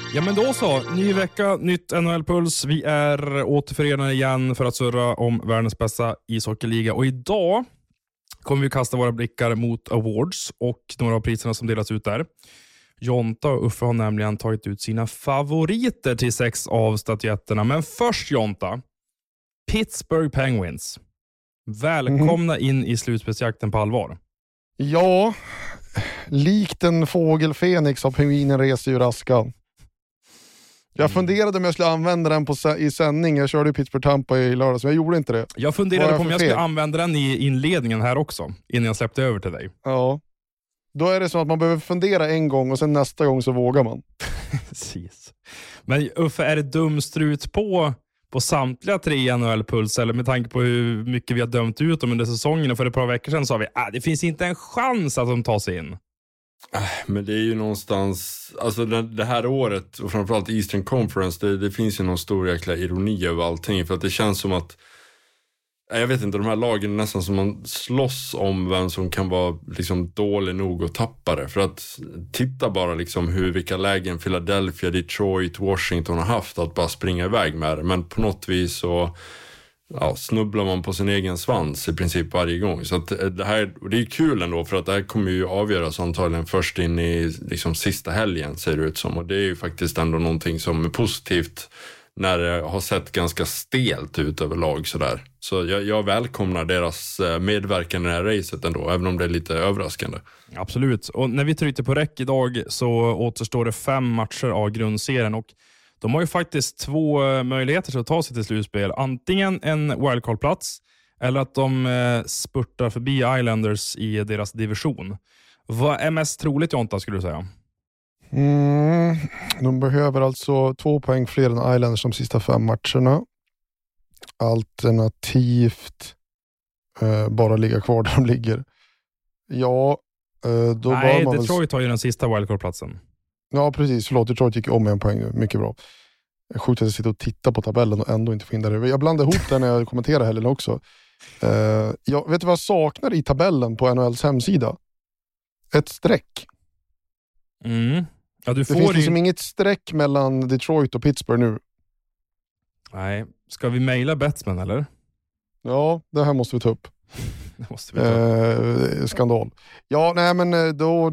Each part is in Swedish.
Ja, men då så. Ny vecka, nytt NHL-puls. Vi är återförenade igen för att surra om världens bästa ishockeyliga. Och idag kommer vi kasta våra blickar mot awards och några av priserna som delas ut där. Jonta och Uffe har nämligen tagit ut sina favoriter till 6 av statyetterna. Men först, Jonta, Pittsburgh Penguins. Välkomna in i slutspelsjakten på allvar. Ja, likt en fågel Fenix har pingvinen rest ur askan. Jag funderade om jag skulle använda den i sändning. Jag körde Pittsburgh Tampa i lördags, men jag gjorde inte det. Jag funderade på om jag skulle använda den i inledningen här också, innan jag släppte över till dig. Ja, då är det så att man behöver fundera en gång och sen nästa gång så vågar man. Precis. Men Uffe, är det dumstrut på samtliga 3 NHL-puls, eller med tanke på hur mycket vi har dömt ut dem under säsongen, och för ett par veckor sedan sa vi det finns inte en chans att de tar sig in. Men det är ju någonstans, alltså det här året och framförallt Eastern Conference, det finns ju någon stor jäkla ironi över allting, för att det känns som att, jag vet inte, de här lagen är nästan som man slåss om vem som kan vara liksom dålig nog att tappa det. För att titta bara liksom vilka lägen Philadelphia, Detroit, Washington har haft att bara springa iväg med det. Men på något vis så snubblar man på sin egen svans i princip varje gång. Så att det är kul ändå, för att det här kommer ju avgöras antagligen först in i liksom sista helgen, ser det ut som. Och det är ju faktiskt ändå någonting som är positivt när det har sett ganska stelt ut överlag sådär. Så jag välkomnar deras medverkan i det här racet ändå, även om det är lite överraskande. Absolut. Och när vi tryckte på räck idag så återstår det 5 matcher av grundserien, och de har ju faktiskt 2 möjligheter att ta sig till slutspel. Antingen en wildcard-plats eller att de spurtar förbi Islanders i deras division. Vad är mest troligt, Jonta, skulle du säga? De behöver alltså 2 poäng fler än Islanders de sista 5 matcherna. Alternativt bara ligga kvar där de ligger. Ja, då nej, man Detroit har ju den sista wildcard-platsen. Ja, precis. Förlåt, Detroit gick om 1 poäng nu. Mycket bra. Jag skjuter att jag sitter och tittar på tabellen och ändå inte få in där. Jag blandar ihop den när jag kommenterar helgen också. Jag vet vad jag saknar i tabellen på NHLs hemsida? Ett streck. Ja, det finns liksom inget streck mellan Detroit och Pittsburgh nu. Nej. Ska vi mejla Betsman, eller? Ja, det här måste vi ta upp. Det måste vi ta upp. Skandal. Ja, nej men då...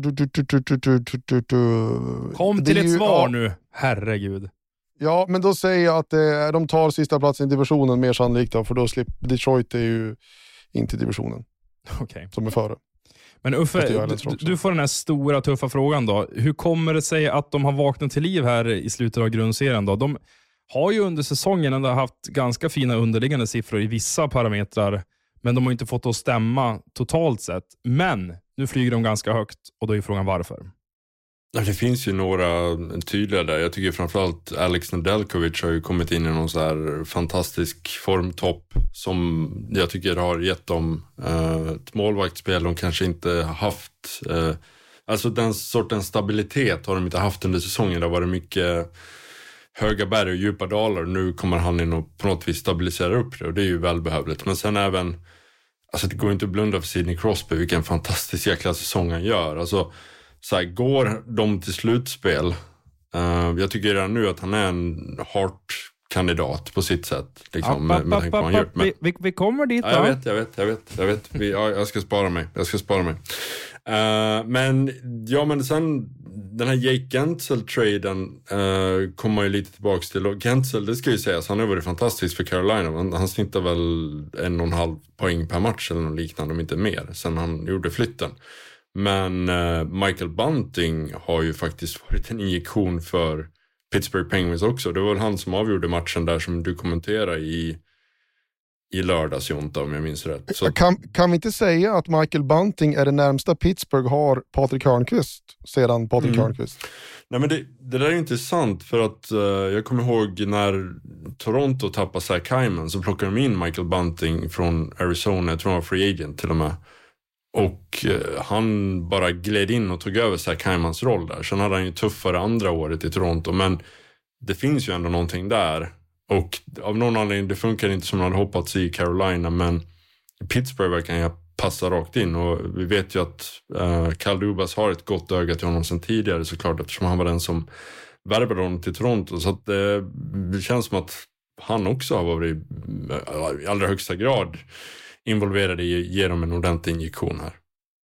Kom till ett svar nu. Herregud. Ja, men då säger jag att de tar sista platsen i divisionen mer sannolikt då, för då slipper Detroit är ju inte i divisionen. Okej. Som är före. Men Uffe, du får den här stora tuffa frågan då. Hur kommer det sig att de har vaknat till liv här i slutet av grundserien då? De har ju under säsongen ändå haft ganska fina underliggande siffror i vissa parametrar, men de har inte fått att stämma totalt sett. Men nu flyger de ganska högt, och då är frågan varför. Det finns ju några tydliga där. Jag tycker framförallt Alex Nedeljkovic har ju kommit in i någon så här fantastisk formtopp som jag tycker har gett dem ett målvaktsspel de kanske inte haft. Alltså den sortens stabilitet har de inte haft under säsongen. Det har varit mycket höga berg och djupa dalar. Nu kommer han in och på något vis stabilisera upp det, och det är ju välbehövligt. Men sen även, alltså det går inte att blunda för Sidney Crosby, vilken fantastisk jäkla säsong han gör. Alltså så här, går de till slutspel, jag tycker redan nu att han är en Hart-kandidat på sitt sätt. Liksom, vi kommer dit då. Ja, jag vet. Jag ska spara mig. Men sen den här Jake Gensel-traden kommer ju lite tillbaka till. Och Gensel, det ska ju sägas, han har varit fantastisk för Carolina. Han snittar väl 1,5 poäng per match eller något liknande, om inte mer, sen han gjorde flytten. Men Michael Bunting har ju faktiskt varit en injektion för Pittsburgh Penguins också. Det var väl han som avgjorde matchen där som du kommenterade i lördags, Jonta, om jag minns rätt. Så... Kan vi inte säga att Michael Bunting är det närmsta Pittsburgh har Patrik Hörnqvist sedan Patrik Hörnqvist? Nej, men det där är intressant, för att jag kommer ihåg när Toronto tappade Zach Hyman, så plockade de in Michael Bunting från Arizona, jag tror han var free agent till och med. Och han bara gled in och tog över Zach Hymans roll där. Sen hade han ju tuffare andra året i Toronto, men det finns ju ändå någonting där. Och av någon anledning, det funkar inte som man hade hoppats i Carolina, men Pittsburgh verkar ju passa rakt in. Och vi vet ju att Kyle Dubas har ett gott öga till honom sedan tidigare, såklart, eftersom han var den som värvade honom till Toronto. Så att det känns som att han också har varit i allra högsta grad involverad i att ge dem en ordentlig injektion här.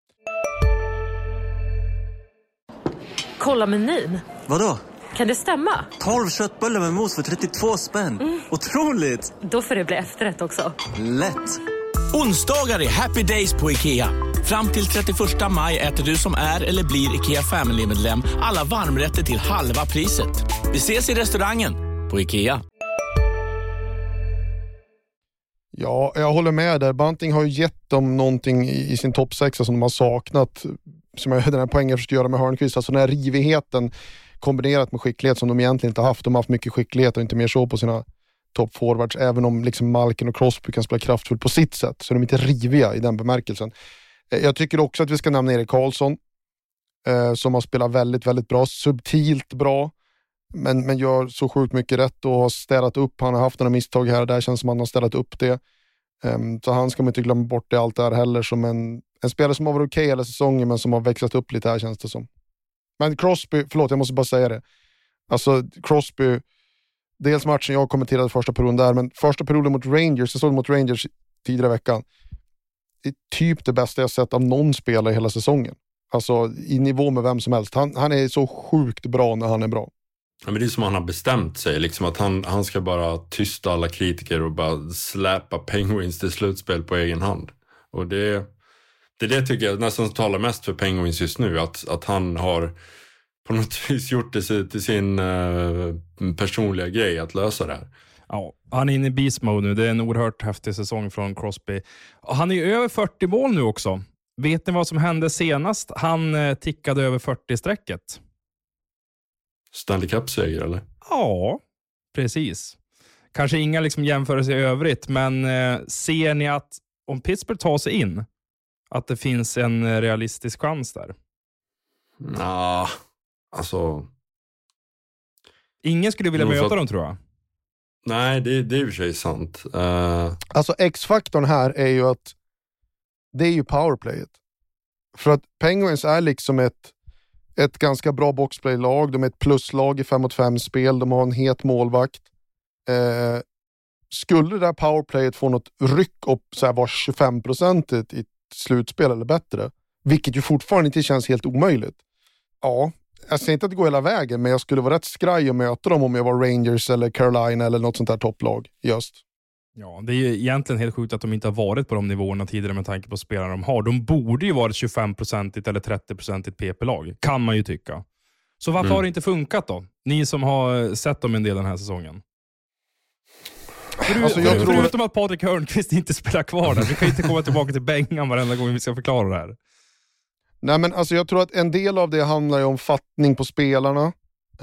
Kolla menyn. Vadå? Kan det stämma? 12 köttbullar med mos för 32 spänn. Otroligt! Då får det bli efterrätt också. Lätt! Onsdagar är happy days på IKEA. Fram till 31 maj äter du som är eller blir IKEA Family-medlem alla varmrätter till halva priset. Vi ses i restaurangen på IKEA. Ja, jag håller med där. Bunting har ju gett dem någonting i sin topp 6 som de har saknat. Som jag den här poängen försökte göra med Hörnqvist. Alltså den här rivigheten kombinerat med skicklighet som de egentligen inte haft. De har haft mycket skicklighet och inte mer så på sina toppforwards. Även om liksom Malkin och Crosby kan spela kraftfullt på sitt sätt. Så är de inte riviga i den bemärkelsen. Jag tycker också att vi ska nämna Erik Karlsson. Som har spelat väldigt, väldigt bra. Subtilt bra. Men gör så sjukt mycket rätt och har städat upp. Han har haft några misstag här och där. Känns som att han har städat upp det. Så han ska man inte glömma bort det allt där heller. Som en spelare som har varit okej hela säsongen men som har växlat upp lite här känns det som. Men Crosby, förlåt jag måste bara säga det. Alltså Crosby, dels matchen jag kommenterade första perioden där, men första perioden mot Rangers, jag såg mot Rangers tidigare i veckan. Det är typ det bästa jag sett av någon spelare hela säsongen. Alltså i nivå med vem som helst. Han är så sjukt bra när han är bra. Ja, men det är som han har bestämt sig, liksom att han ska bara tysta alla kritiker och bara släppa Penguins till slutspel på egen hand. Och det tycker jag nästan talar mest för Penguins just nu, att han har på något vis gjort det till sin personliga grej att lösa det här. Ja, han är inne i beast mode nu. Det är en oerhört häftig säsong från Crosby. Han är ju över 40 mål nu också. Vet ni vad som hände senast? Han tickade över 40-strecket. Stanley Cup-seger, eller? Ja, precis. Kanske inga liksom jämförelser i övrigt, men ser ni att om Pittsburgh tar sig in, att det finns en realistisk chans där? Ja, alltså... Ingen skulle vilja möta dem, tror jag. Nej, det är ju för sig sant. Alltså X-faktorn här är ju att det är ju powerplayet. För att Penguins är liksom ett ganska bra boxplay-lag. De är ett pluslag i 5-mot-5 spel. De har en het målvakt. Skulle det där powerplayet få något ryck upp så här var 25% i ett slutspel eller bättre, vilket ju fortfarande inte känns helt omöjligt. Ja, jag säger inte att det går hela vägen, men jag skulle vara rätt skraj att möta dem om jag var Rangers eller Carolina eller något sånt där topplag i öst. Ja, det är ju egentligen helt sjukt att de inte har varit på de nivåerna tidigare med tanke på spelarna de har. De borde ju varit 25% eller 30% PP-lag, kan man ju tycka. Så varför har det inte funkat då? Ni som har sett dem en del den här säsongen. Förutom att Patrik Hörnqvist inte spelar kvar där. Vi kan inte komma tillbaka till Bengan varenda gång vi ska förklara det här. Nej, men alltså jag tror att en del av det handlar ju om fattning på spelarna.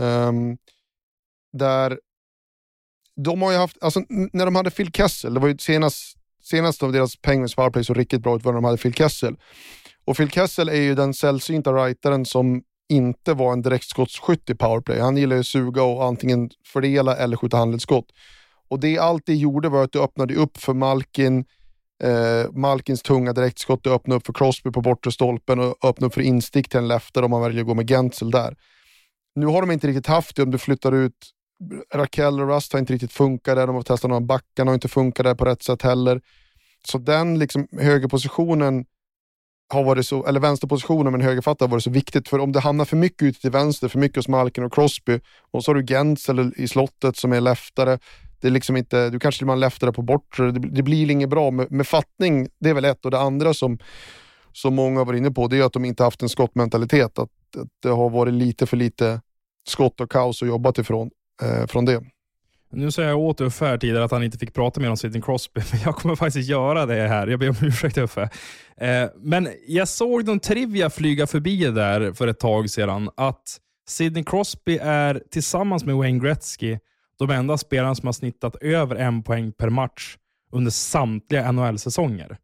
Där de har ju haft, alltså när de hade Phil Kessel, det var ju senast av deras Penguins powerplay så riktigt bra ut var när de hade Phil Kessel. Och Phil Kessel är ju den sällsynta writeren som inte var en direktskottsskytt i powerplay. Han gillar ju suga och antingen fördela eller skjuta handledsskott. Och det allt det gjorde var att det öppnade upp för Malkins tunga direktskott, det öppnade upp för Crosby på bortre stolpen och öppnade upp för instick till en lefter om man väljer att gå med Gensel där. Nu har de inte riktigt haft det. Om du flyttar ut Rakell och Rust har inte riktigt funkat där. De har testat några backarna och inte funkat där på rätt sätt heller. Så den liksom högerpositionen har varit så, eller vänsterpositionen med en högerfatt har varit så viktigt, för om det hamnar för mycket ut till vänster, för mycket hos Malkin och Crosby och så har du Gensel i slottet som är leftare, det är liksom inte, du kanske man leftare på bortre, det blir inget bra med fattning, det är väl ett, och det andra som många har varit inne på, det är att de inte haft en skottmentalitet, att det har varit lite för lite skott och kaos att jobba ifrån från det. Nu säger jag åt Uffe tidigare att han inte fick prata mer om Sidney Crosby, men jag kommer faktiskt göra det här. Jag ber om ursäkt Uffe. Men jag såg någon trivia flyga förbi där för ett tag sedan, att Sidney Crosby är tillsammans med Wayne Gretzky de enda spelarna som har snittat över 1 poäng per match under samtliga NHL-säsonger.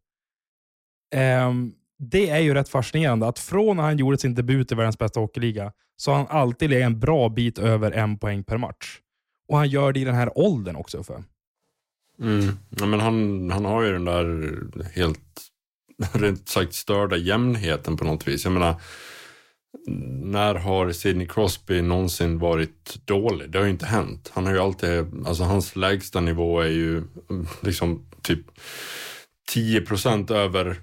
Det är ju rätt fascinerande att från när han gjorde sin debut i världens bästa hockeyliga så har han alltid legat en bra bit över 1 poäng per match. Och han gör det i den här åldern också för. Ja, men han har ju den där helt rent sagt störda jämnheten på något vis. Jag menar, när har Sidney Crosby någonsin varit dålig? Det har ju inte hänt. Han har ju alltid, alltså hans lägsta nivå är ju liksom typ 10% över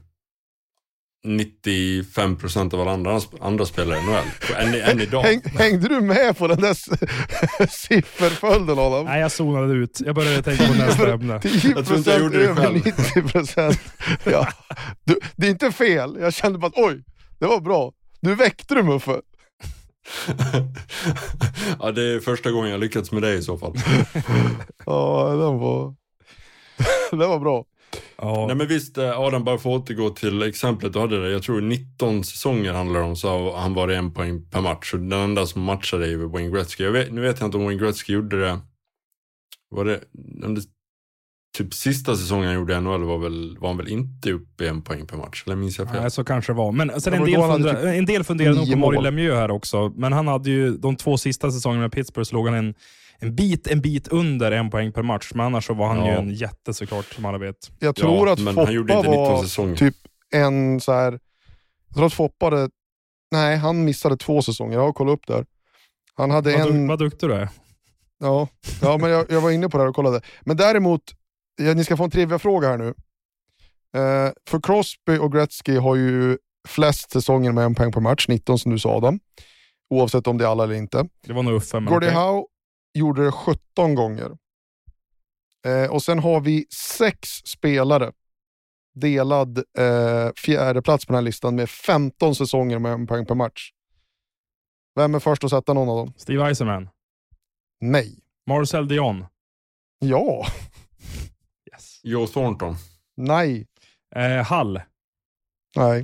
95% av alla andra spelare i NHL. Än idag. Hängde du med på den där sifferföljden av dem? Nej, jag zonade ut. Jag började tänka på nästa ämne. 10% över 90%. Ja. Det är inte fel. Jag kände bara att oj, det var bra. Du väckte du, Muffe. Ja, det är första gången jag lyckats med det i så fall. Ja, det var bra. Ja. Nej, men visst, Adam, bara för att återgå till exemplet du hade det. Jag tror 19 säsonger handlar om, så han var 1 poäng per match. Och den enda som matchade är Wayne Gretzky. Nu vet jag inte om Wayne Gretzky gjorde det. Var det typ sista säsongen han gjorde i NHL var han väl inte uppe i 1 poäng per match? Eller minns jag fel? Nej, så kanske det var. Men sen en del funderar nog på Mario Lemieux här också. Men han hade ju de 2 sista säsongerna med Pittsburgh, slog han en bit under 1 poäng per match. Men annars så var han ju en jätte, såklart, som alla vet. Jag tror att men Foppa han gjorde inte 19 var säsonger. Typ en så här. Jag tror att Foppa nej, han missade 2 säsonger. Jag har kollat upp där. Han hade Vad duktig du är. Ja, men jag var inne på det här och kollade. Men däremot, ni ska få en trivia-fråga här nu. För Crosby och Gretzky har ju flest säsonger med 1 poäng per match, 19 som du sa, Adam. Oavsett om det är alla eller inte. Det var nog Uffe. Gordie Howe gjorde det 17 gånger. Och sen har vi 6 spelare delad fjärde plats på den här listan med 15 säsonger med 1 poäng per match. Vem är först att sätta någon av dem? Steve Eisenman. Nej. Marcel Dion. Ja. Yes. Joe Thornton. Nej. Hall. Nej.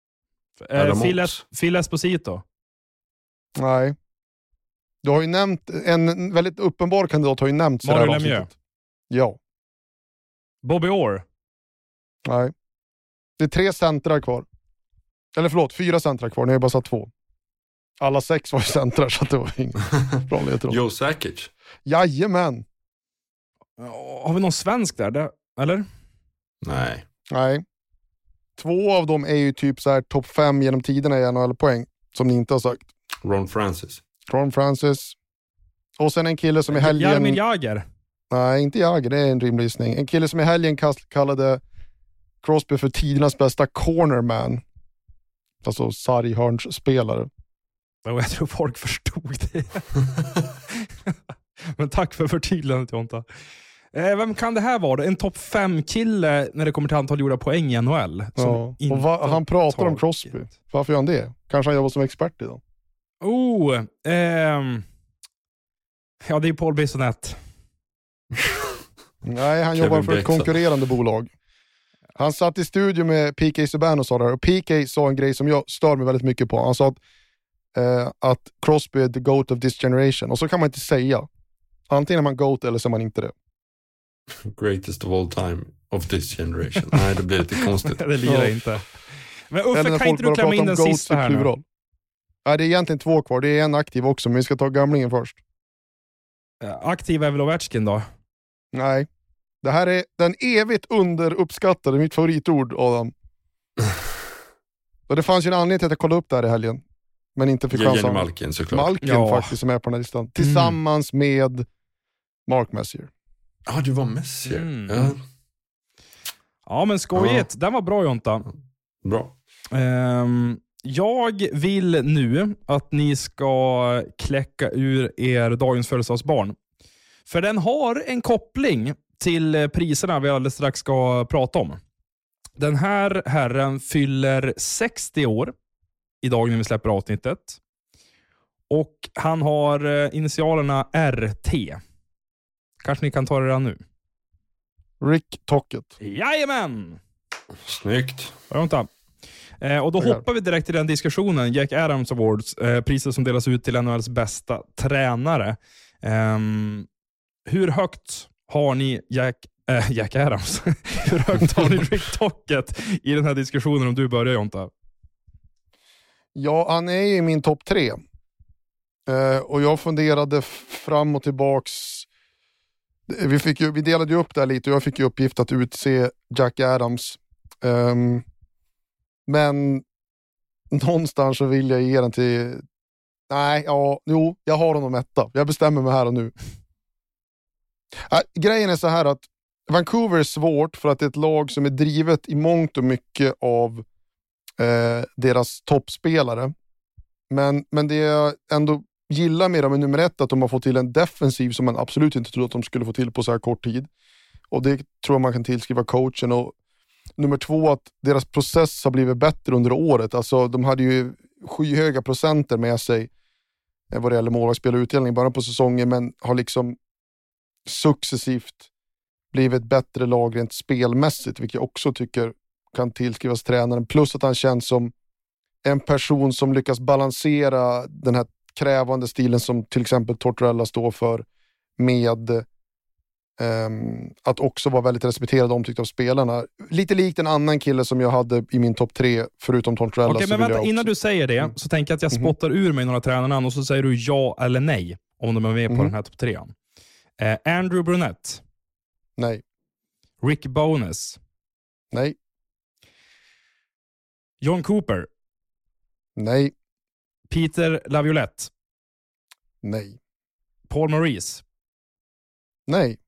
Phil Esposito. Nej. Du har ju nämnt, en väldigt uppenbar kandidat har ju nämnts. Mario Lemieux. Ja. Bobby Orr. Nej. Det är 3 centrar kvar. Eller förlåt, 4 centrar kvar. Ni har bara satt 2. Alla 6 var ju centrar, så det var inget bra ledtråd. Joe Sakic. Jajamän. Har vi någon svensk där? Eller? Nej. 2 av dem är ju typ så här topp 5 genom tiderna i NHL-poäng, som ni inte har sagt. Ron Francis. Och sen en kille som i helgen... Jaromir Jagr. Nej, inte Jagr, det är en rimlig gissning. En kille som i helgen kallade Crosby för tidernas bästa cornerman. Alltså sarghörnsspelare. Jag tror folk förstod det. Men tack för förtydligandet, Jonta. Vem kan det här vara då? En topp 5-kille när det kommer till antal gjorda poäng i NHL. Ja. Och han pratar om Crosby. Varför gör han det? Kanske han jobbar som expert idag. Ja, det är Paul Bissonnette. Nej, han jobbar för ett konkurrerande bolag. Han satt i studio med P.K. Subban och sa det här. Och P.K. sa en grej som jag stör mig väldigt mycket på. Han sa att Crosby är the GOAT of this generation. Och så kan man inte säga. Antingen är man GOAT eller så är man inte det. Greatest of all time of this generation. Nej, det blir lite konstigt. Det lirar inte. Men Uffe, kan inte du klämma in den sista här nu? Nej, det är egentligen 2 kvar. Det är en aktiv också, men vi ska ta gamlingen först. Aktiv är väl Ovechkin då? Nej. Det här är den evigt underuppskattade, mitt favoritord, Adam. Och det fanns ju en anledning till att jag kollade upp det här i helgen. Men inte fick chansen. Malkin, såklart. Malkin faktiskt, som är på den här listan. Tillsammans med Mark Messier. Ja, du var Messier. Ja, men skojigt. Den var bra, Jonta. Bra. Jag vill nu att ni ska kläcka ur er dagens födelsedagsbarn. För den har en koppling till priserna vi alldeles strax ska prata om. Den här herren fyller 60 år idag när vi släpper avsnittet. Och han har initialerna RT. Kanske ni kan ta det redan nu. Rick Tocchet. Jajamän! Snyggt. Vänta. Och då hoppar vi direkt till den diskussionen. Jack Adams Awards, priset som delas ut till NHLs bästa tränare. Hur högt har ni Jack Adams? Hur högt har ni Rick Tocchet i den här diskussionen, om du börjar, Jonta? Ja, han är i min topp 3. Och jag funderade fram och tillbaks. Vi delade ju upp det här lite och jag fick ju uppgift att utse Jack Adams. Men någonstans så vill jag ge den till... Nej, jag har honom etta. Jag bestämmer mig här och nu. Grejen är så här att Vancouver är svårt för att det är ett lag som är drivet i mångt och mycket av deras toppspelare. Men det jag ändå gillar med dem är nummer 1 att de har fått till en defensiv som man absolut inte trodde att de skulle få till på så här kort tid. Och det tror jag man kan tillskriva coachen. Och nummer 2 att deras process har blivit bättre under året. Alltså de hade ju skyhöga procenter med sig vad det gäller målvaktsspel och utdelning bara på säsongen, men har liksom successivt blivit ett bättre lag rent spelmässigt, vilket jag också tycker kan tillskrivas tränaren. Plus att han känns som en person som lyckas balansera den här krävande stilen som till exempel Tortorella står för med att också vara väldigt respekterad och omtyckt av spelarna. Lite likt en annan kille som jag hade i min topp 3 förutom Tortorella. Okej, men vänta, innan du säger det så tänker jag att jag spottar ur mig några tränarnamn och så säger du ja eller nej om de är med på den här topp 3. Andrew Brunette. Nej. Rick Bowness. Nej. John Cooper. Nej. Peter Laviolette. Nej. Paul Maurice. Nej.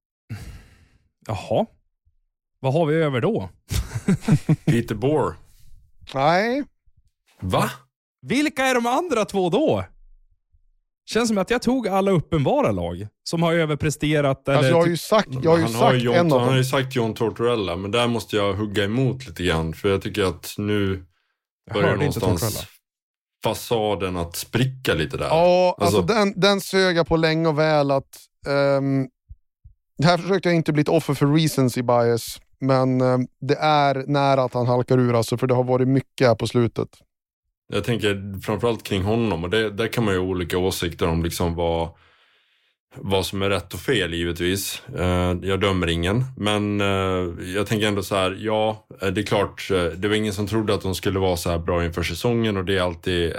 Jaha. Vad har vi över då? Peter Bohr. Nej. Va? Vilka är de andra 2 då? Känns som att jag tog alla uppenbara lag som har överpresterat. Eller alltså jag har ju sagt, en av dem. Han har ju sagt John Tortorella, men där måste jag hugga emot lite grann. För jag tycker att nu börjar någonstans fasaden att spricka lite där. Ja, alltså den sög jag på länge och väl att här försökte jag inte bli ett offer för recency bias, men det är nära att han halkar ur alltså, för det har varit mycket här på slutet. Jag tänker framförallt kring honom, och där kan man ju ha olika åsikter om liksom vad som är rätt och fel givetvis. Jag dömer ingen, men jag tänker ändå så här, ja, det är klart, det var ingen som trodde att de skulle vara så här bra inför säsongen, och det är alltid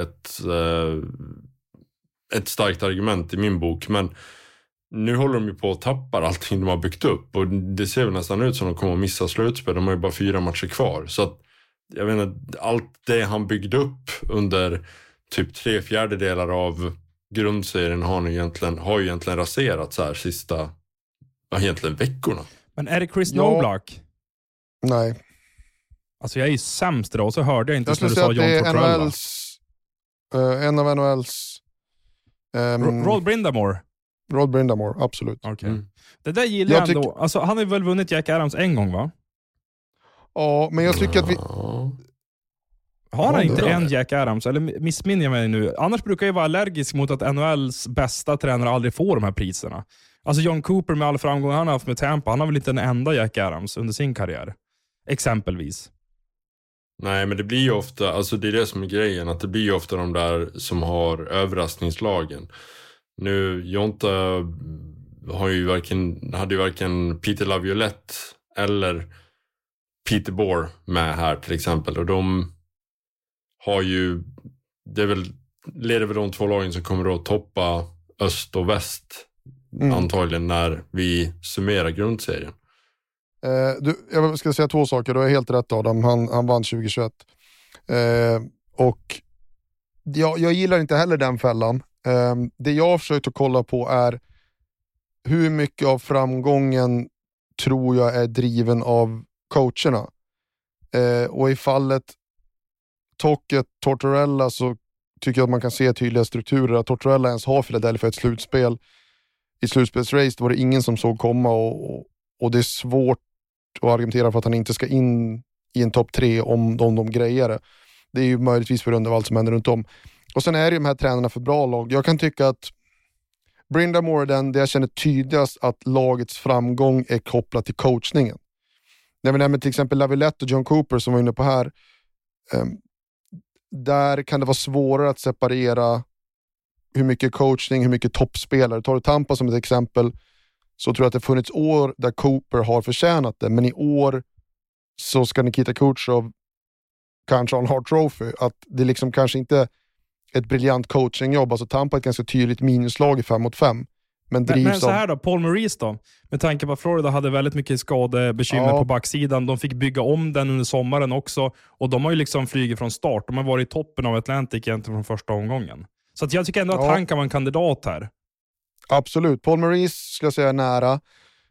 ett starkt argument i min bok, men nu håller de ju på att tappa allting de har byggt upp, och det ser väl nästan ut som de kommer att missa slutspel. De har ju bara 4 matcher kvar, så att jag vet inte, allt det han byggde upp under typ 3/4 av grundserien har ju egentligen raserat så här sista egentligen veckorna. Men är det Chris Noblock? Nej. Alltså jag är ju sämst idag, och så hörde jag inte när du sa John Tortorella. En av NHLs Rod Brindamore. Rod Brindamore, absolut. Okay. Det där gillar jag ändå. Alltså, han har väl vunnit Jack Adams en gång, va? Ja, men jag tycker att vi... Har han inte en Jack Adams? Eller missminner jag mig nu? Annars brukar jag vara allergisk mot att NHLs bästa tränare aldrig får de här priserna. Alltså John Cooper med all framgång han har haft med Tampa, han har väl inte en enda Jack Adams under sin karriär? Exempelvis. Nej, men det blir ju ofta, alltså det är det som är grejen, att det blir ju ofta de där som har överraskningslagen. Nu, Jonta hade ju varken Peter Laviolette eller Peter Bohr med här till exempel, och de har ju, leder väl de 2 lagen som kommer att toppa öst och väst antagligen när vi summerar grundserien. Jag ska säga 2 saker, du har helt rätt Adam, han vann 2021 och jag gillar inte heller den fällan. Det jag har försökt att kolla på är hur mycket av framgången tror jag är driven av coacherna. Och i fallet Tortorella så tycker jag att man kan se tydliga strukturer. Att Tortorella ens har Philadelphia ett slutspel. I slutspelsrace var det ingen som såg komma, och det är svårt att argumentera för att han inte ska in i en topp 3 om de grejer det. Det är ju möjligtvis på grund av allt som händer runt om. Och sen är det de här tränarna för bra lag. Jag kan tycka att Brindamore är det jag känner tydligast att lagets framgång är kopplat till coachningen. När vi nämner till exempel Laviolette och John Cooper som var inne på här, där kan det vara svårare att separera hur mycket coachning, hur mycket toppspelare. Tar du Tampa som ett exempel, så tror jag att det funnits år där Cooper har förtjänat det, men i år så ska Nikita Kucherov kanske ha en Hart Trophy. Att det liksom kanske inte ett briljant coachingjobb. Alltså Tampa är ett ganska tydligt minuslag i 5-mot-5. Men drivs men så här då, Paul Maurice då? Med tanke på att Florida hade väldigt mycket skadebekymmer på backsidan. De fick bygga om den under sommaren också. Och de har ju liksom flugit från start. De har varit i toppen av Atlantic egentligen från första omgången. Så att jag tycker ändå att han kan vara en kandidat här. Absolut. Paul Maurice skulle jag säga är nära.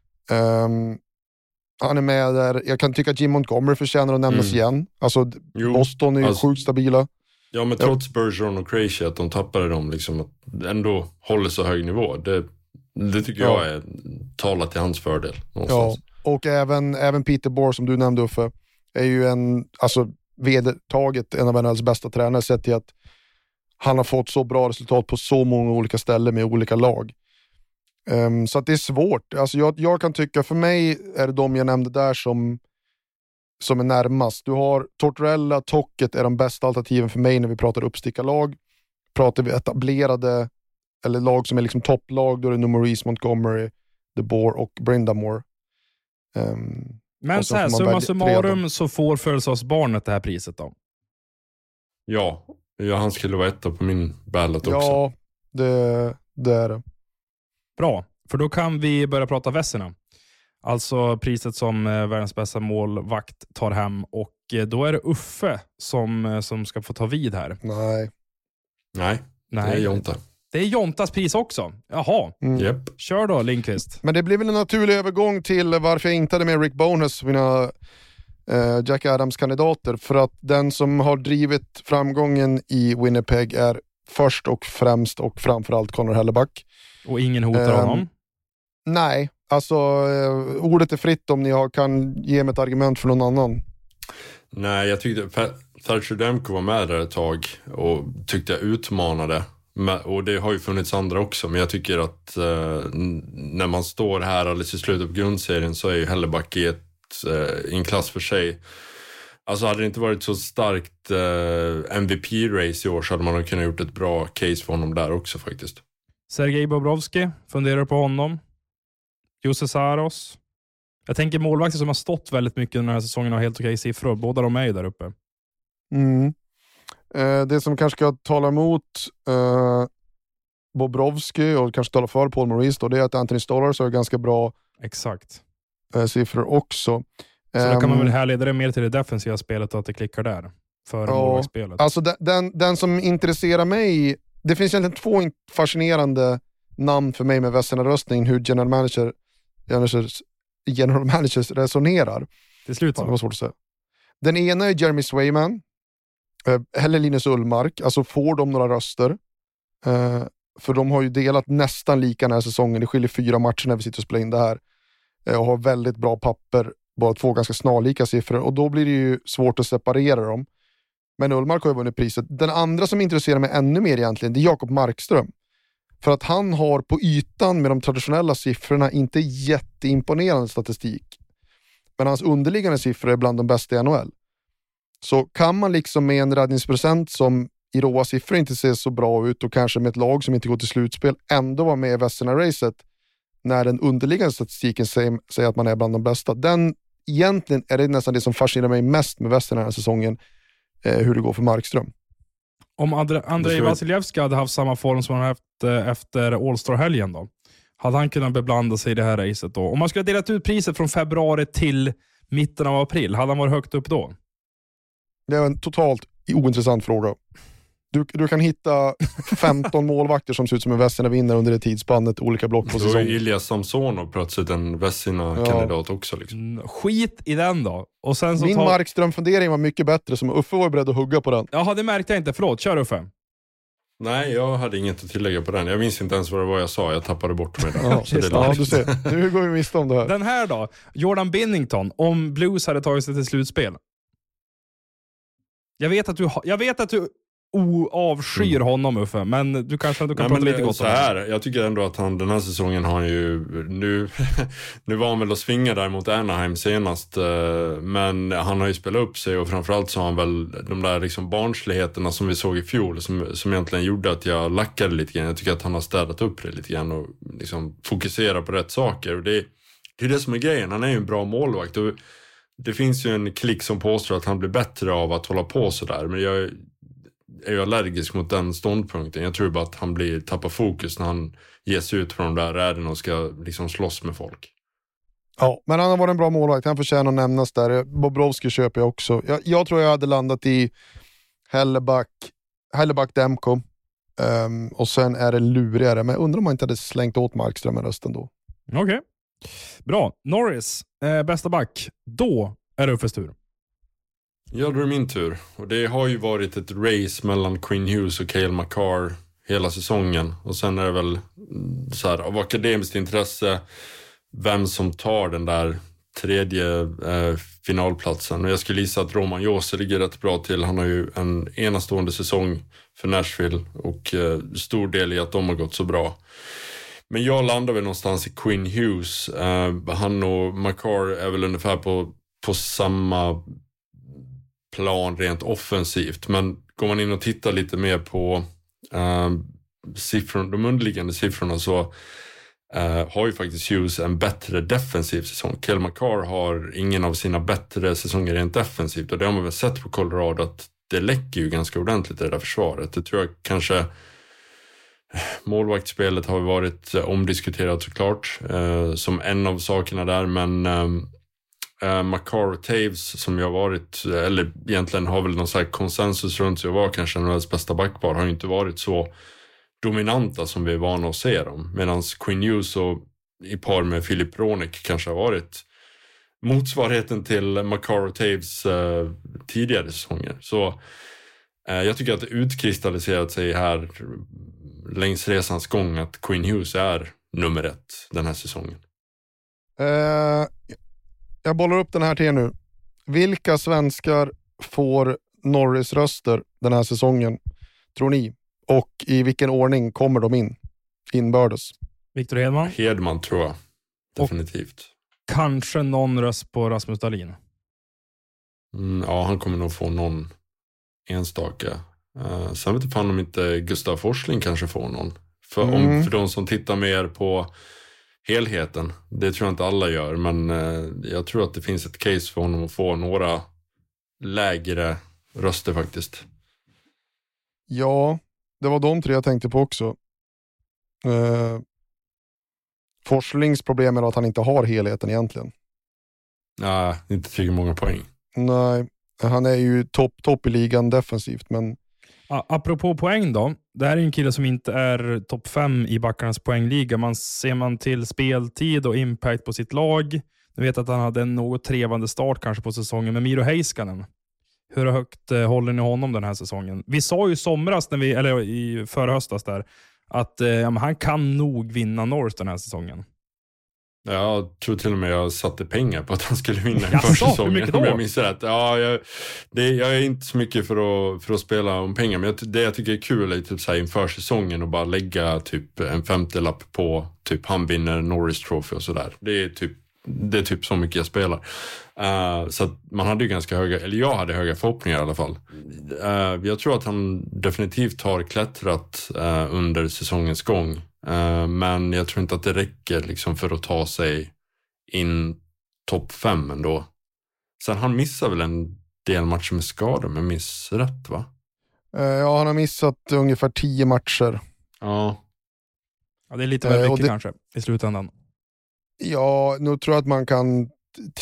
Han är med där. Jag kan tycka att Jim Montgomery förtjänar att nämnas igen. Alltså, Boston är ju sjukt stabila. Ja, men trots Bergeron och Krejci att de tappade dem liksom, att ändå håller så hög nivå. Det tycker jag är talat till hans fördel. Någonstans. Ja, och även Peter Bohr som du nämnde, Uffe, är ju vedertaget en av NHLs bästa tränare, sett till att han har fått så bra resultat på så många olika ställen med olika lag. Så att det är svårt. Alltså jag kan tycka, för mig är det de jag nämnde där som är närmast. Du har Tortorella, Tocket är de bästa alternativen för mig när vi pratar uppstickarlag. Pratar vi etablerade eller lag som är liksom topplag, då är det Maurice, Montgomery, DeBoer och Brindamore. Men så här, summa summarum så får födelsedagsbarnet det här priset då? Ja, han skulle vara etta på min ballot också. Ja, det är det. Bra, för då kan vi börja prata Vesina. Alltså priset som världens bästa målvakt tar hem. Och då är det Uffe som ska få ta vid här. Nej, det är Jonta. Det är Jontas pris också. Jaha. Yep. Kör då, Lindqvist. Men det blir väl en naturlig övergång till varför jag inte hade med Rick Bowness, mina Jack Adams-kandidater. För att den som har drivit framgången i Winnipeg är först och främst och framförallt Connor Hellebuck. Och ingen hotar honom? Nej, alltså ordet är fritt om ni kan ge mig ett argument för någon annan. Nej, jag tyckte Thatcher Demko var med där ett tag och tyckte jag utmanade. Och det har ju funnits andra också, men jag tycker att när man står här alldeles i slutet på grundserien så är ju Hellebuck i en klass för sig. Alltså hade det inte varit så starkt MVP-race i år så hade man kunnat gjort ett bra case för honom där också faktiskt. Sergej Bobrovski, funderar på honom. Jose Saros. Jag tänker målvakter som har stått väldigt mycket den här säsongen har helt okej siffror. Båda de är ju där uppe. Det som kanske ska tala emot Bobrovski och kanske tala för Paul Maurice då, det är att Anthony Stolarz har ganska bra siffror också. Så då kan man väl härleda det mer till det defensiva spelet och att det klickar där för målvaktsspelet. Alltså den som intresserar mig, det finns egentligen två fascinerande namn för mig med Vesina-röstningen, hur general managers resonerar. Till slut så. Det var svårt att säga. Den ena är Jeremy Swayman eller Linus Ullmark. Alltså får de några röster? För de har ju delat nästan lika den här säsongen. Det skiljer 4 matcher när vi sitter och spelar in det här. Och har väldigt bra papper. Bara 2 ganska snarlika siffror. Och då blir det ju svårt att separera dem. Men Ullmark har ju vunnit priset. Den andra som intresserar mig ännu mer egentligen, det är Jakob Markström. För att han har på ytan med de traditionella siffrorna inte jätteimponerande statistik. Men hans underliggande siffror är bland de bästa i NHL. Så kan man liksom med en räddningsprocent som i råa siffror inte ser så bra ut och kanske med ett lag som inte går till slutspel ändå vara med i Vesina-racet när den underliggande statistiken säger att man är bland de bästa. Egentligen är det nästan det som fascinerar mig mest med Vesina den här säsongen, hur det går för Markström. Om Andrei Vasilevski hade haft samma form som han haft efter All-Star-helgen då, hade han kunnat beblanda sig i det här racet då? Om man skulle ha delat ut priset från februari till mitten av april, hade han varit högt upp då? Det är en totalt ointressant fråga. Du kan hitta 15 målvakter som ser ut som en Vesina vinner under det tidsspannet, olika block på säsongen. Då är Ilja Samsonov plötsligt en Vesina-kandidat också. Liksom. Skit i den då. Och sen så min Markström-fundering var mycket bättre, som Uffe var beredd att hugga på den. Jaha, det märkte jag inte. Förlåt, kör Uffe. Nej, jag hade inget att tillägga på den. Jag minns inte ens vad det var jag sa. Jag tappade bort mig där. Ja, du ser. Nu går vi miste om det här. Den här då. Jordan Binnington. Om Blues hade tagit sig till slutspel. Jag vet att du avskyr honom, Uffe, men du kan prata lite gott om det. Jag tycker ändå att den här säsongen har han ju nu var han väl att svinga där mot Anaheim senast, men han har ju spelat upp sig och framförallt så har han väl de där liksom barnsligheterna som vi såg i fjol som egentligen gjorde att jag lackade lite grann. Jag tycker att han har städat upp det lite grann och liksom fokuserar på rätt saker, och det är det som är grejen. Han är ju en bra målvakt och det finns ju en klick som påstår att han blir bättre av att hålla på sådär, men är ju allergisk mot den ståndpunkten. Jag tror bara att han tappar fokus när han ger sig ut från de där räden och ska liksom slåss med folk. Ja, men han har varit en bra målvakt. Han förtjänar att nämnas där. Bobrovski köper jag också. Jag tror jag hade landat i Helleback Demko. Och sen är det lurigare. Men jag undrar om man inte hade slängt åt Markström med rösten då. Okej. Bra. Norris, bästa back. Då är det Uffes tur. Ja, då är det min tur. Och det har ju varit ett race mellan Quinn Hughes och Cale Makar hela säsongen. Och sen är det väl så här, av akademiskt intresse vem som tar den där tredje finalplatsen. Och jag skulle gissa att Roman Josi ligger rätt bra till. Han har ju en enastående säsong för Nashville och stor del i att de har gått så bra. Men jag landar väl någonstans i Quinn Hughes. Han och Makar är väl ungefär på samma plan rent offensivt. Men går man in och tittar lite mer på de underliggande siffrorna så har ju faktiskt Hughes en bättre defensiv säsong. Cale Makar har ingen av sina bättre säsonger rent defensivt. Och det har man väl sett på Colorado att det läcker ju ganska ordentligt i det där försvaret. Det tror jag kanske målvaktsspelet har varit omdiskuterat såklart som en av sakerna där. Men Makar och Taves som jag varit, eller egentligen har väl någon sån här konsensus runt sig och var kanske NHLs bästa backpar, har ju inte varit så dominanta som vi är vana att se dem. Medan Quinn Hughes och i par med Filip Ronek kanske har varit motsvarigheten till Makar och Taves tidigare säsonger. Så jag tycker att det utkristalliserat sig här längs resans gång att Quinn Hughes är nummer 1 den här säsongen. Jag bollar upp den här till er nu. Vilka svenskar får Norris-röster den här säsongen, tror ni? Och i vilken ordning kommer de inbördes? Victor Hedman. Hedman tror jag. Definitivt. Och kanske någon röst på Rasmus Dahlin. Ja, han kommer nog få någon enstaka. Sen vet jag fan om inte Gustav Forsling kanske får någon. För de som tittar mer på helheten. Det tror jag inte alla gör. Men jag tror att det finns ett case för honom att få några lägre röster faktiskt. Ja, det var de 3 jag tänkte på också. Forslings problem är att han inte har helheten egentligen. Nej, inte tillräckligt många poäng. Nej, han är ju topp i ligan defensivt, men apropå poäng då. Det här är en kille som inte är topp 5 i backarnas poängliga. Ser man till speltid och impact på sitt lag. Jag vet att han hade en något trevande start kanske på säsongen med Miro Heiskanen. Hur högt håller ni honom den här säsongen? Vi sa ju somras, eller i förra höstas där, att han kan nog vinna North den här säsongen. Jag tror till och med jag satte pengar på att han skulle vinna en försäsongen. Hur mycket då? Jag minns rätt. Ja, jag är inte så mycket för att spela om pengar. Men det jag tycker är kul är typ så här inför säsongen och bara lägga typ en 50-lapp på typ han vinner Norris Trophy och sådär. Det är typ så mycket jag spelar. Så att man hade ju ganska höga, eller jag hade höga förhoppningar i alla fall. Jag tror att han definitivt har klättrat under säsongens gång. Men jag tror inte att det räcker liksom för att ta sig in topp 5 ändå. Sen han missar väl en del matcher med skador, men miss rätt va? Ja, han har missat ungefär 10 matcher. Ja, det är lite väl mycket kanske i slutändan. Ja, nu tror jag att man kan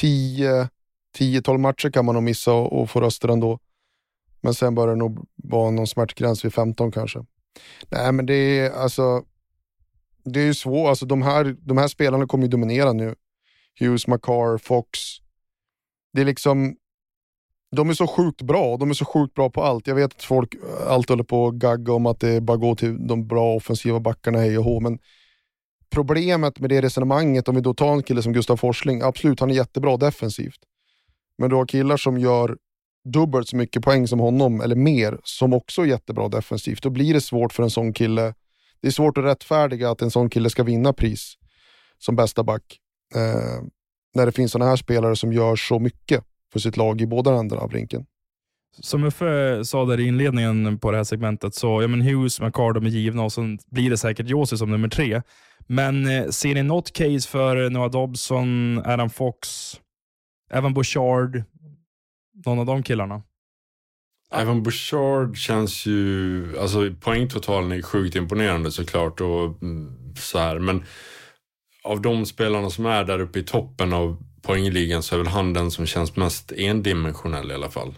10-12 matcher kan man nog missa och få röster ändå. Men sen börjar det nog vara någon smärtgräns vid 15 kanske. Nej, men det är alltså, det är ju svårt. Alltså de här spelarna kommer ju dominera nu. Hughes, Makar, Fox. Det är liksom, de är så sjukt bra. De är så sjukt bra på allt. Jag vet att folk alltid håller på och gagga om att det bara går till de bra offensiva backarna hej och hå. Men problemet med det resonemanget, om vi då tar en kille som Gustav Forsling, absolut, han är jättebra defensivt. Men du har killar som gör dubbelt så mycket poäng som honom, eller mer, som också är jättebra defensivt. Då blir det svårt för en sån kille. Det är svårt att rättfärdiga att en sån kille ska vinna pris som bästa back. När det finns såna här spelare som gör så mycket för sitt lag i båda ändarna av rinken. Som Uffe sa där i inledningen på det här segmentet, så Hughes, Makar, de är givna och så blir det säkert Josi som nummer 3. Men ser ni något case för Noah Dobson, Adam Fox, Evan Bouchard, någon av de killarna? Evan Bouchard känns ju, alltså poängtotalen är sjukt imponerande såklart och så här, men av de spelarna som är där uppe i toppen av poängligan så är väl han den som känns mest endimensionell i alla fall.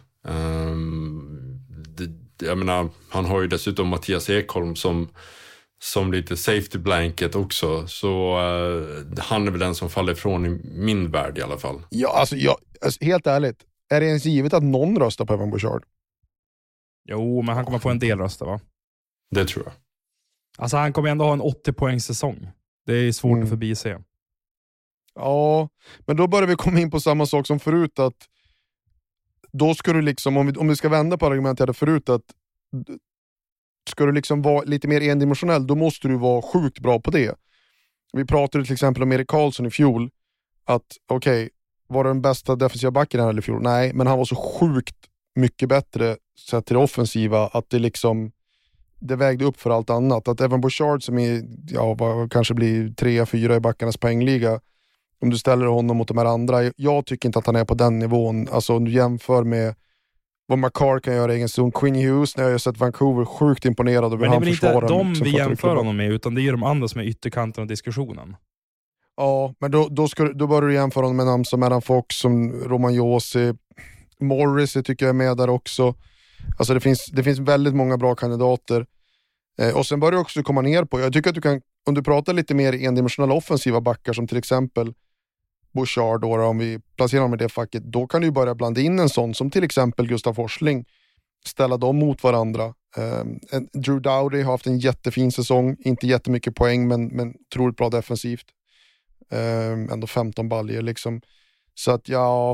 Jag menar, han har ju dessutom Mattias Ekholm som lite safety blanket också, så han är väl den som faller ifrån i min värld i alla fall. Ja, alltså helt ärligt, är det ens givet att någon röstar på Evan Bouchard? Jo, men han kommer få en del röster, va? Det tror jag. Alltså han kommer ändå ha en 80-poängssäsong. Det är svårt att förbise. Ja, men då börjar vi komma in på samma sak som förut, att då ska du liksom, om vi ska vända på argumentet förut, att ska du liksom vara lite mer endimensionell, då måste du vara sjukt bra på det. Vi pratade till exempel om Erik Karlsson i fjol, att okej, var det den bästa defensiva backen här i fjol? Nej, men han var så sjukt mycket bättre sett till det offensiva att det liksom, det vägde upp för allt annat. Att Evan Bouchard som är, kanske blir 3-4 i backarnas poängliga, om du ställer honom mot de här andra, jag tycker inte att han är på den nivån. Alltså om du jämför med vad McCarr kan göra i egen zon. Quinn Hughes, när jag har sett Vancouver, sjukt imponerad över han försvarar. Men det är väl inte de vi jämför honom med, utan det är de andra som är ytterkanten av diskussionen. Ja, men då börjar du jämföra honom med namn som Adam Fox, som Roman Josi, Morris tycker jag är med där också. Alltså det finns väldigt många bra kandidater. Och sen börjar du också komma ner på, jag tycker att du kan, om du pratar lite mer endimensionella offensiva backar som till exempel Bouchard då, om vi placerar dem i det facket, då kan du ju börja blanda in en sån som till exempel Gustav Forsling, ställa dem mot varandra. Drew Doughty har haft en jättefin säsong, inte jättemycket poäng men otroligt bra defensivt. Ändå 15 baljer liksom. Så att ja,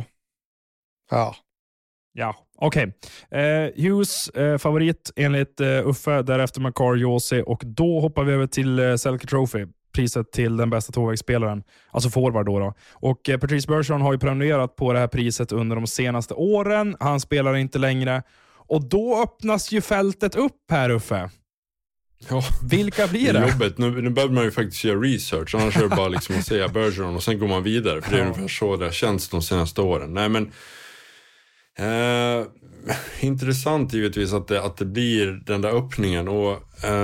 okej. Hughes favorit enligt Uffe, därefter McCarr, Josi, och då hoppar vi över till Selke Trophy, priset till den bästa tvåvägsspelaren, alltså forward då. Och Patrice Bergeron har ju prenumererat på det här priset under de senaste åren. Han spelar inte längre, och då öppnas ju fältet upp här, Uffe. Ja. Vilka blir det? Jobbet. Nu behöver man ju faktiskt göra research, annars är det bara liksom att säga Bergeron och sen går man vidare, för det är ungefär så det har känts de senaste åren. Nej, men intressant givetvis att det blir den där öppningen, och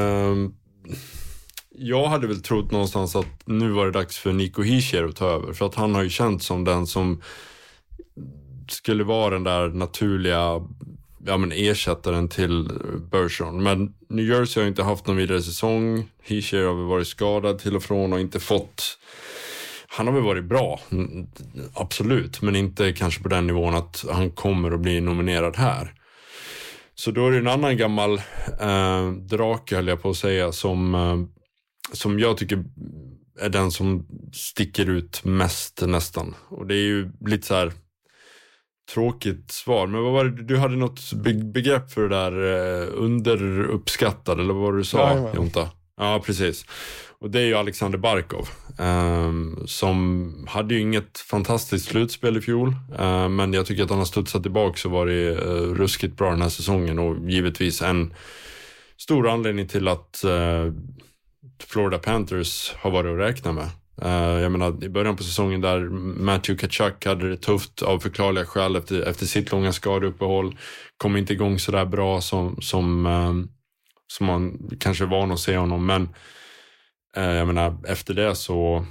jag hade väl trott någonstans att nu var det dags för Nico Hischier att ta över, för att han har ju känt som den som skulle vara den där naturliga ersättaren till Bergeron. Men New Jersey har inte haft någon vidare säsong. Hischier har väl varit skadad till och från och inte fått. Han har väl varit bra, absolut, men inte kanske på den nivån att han kommer att bli nominerad här. Så då är det en annan gammal drake, höll jag på att säga, som jag tycker är den som sticker ut mest nästan. Och det är ju lite så här tråkigt svar, men vad var det, du hade något begrepp för det där underuppskattad, eller vad var det du sa, Jonta? Ja, precis. Och det är ju Alexander Barkov, som hade ju inget fantastiskt slutspel i fjol, men jag tycker att han har studsat tillbaka så var det ruskigt bra den här säsongen, och givetvis en stor anledning till att Florida Panthers har varit att räkna med. Jag menar, i början på säsongen där Matthew Tkachuk hade det tufft av förklarliga skäl efter sitt långa skadeuppehåll, kom inte igång så där bra som man kanske är van att se honom, men jag menar, efter det så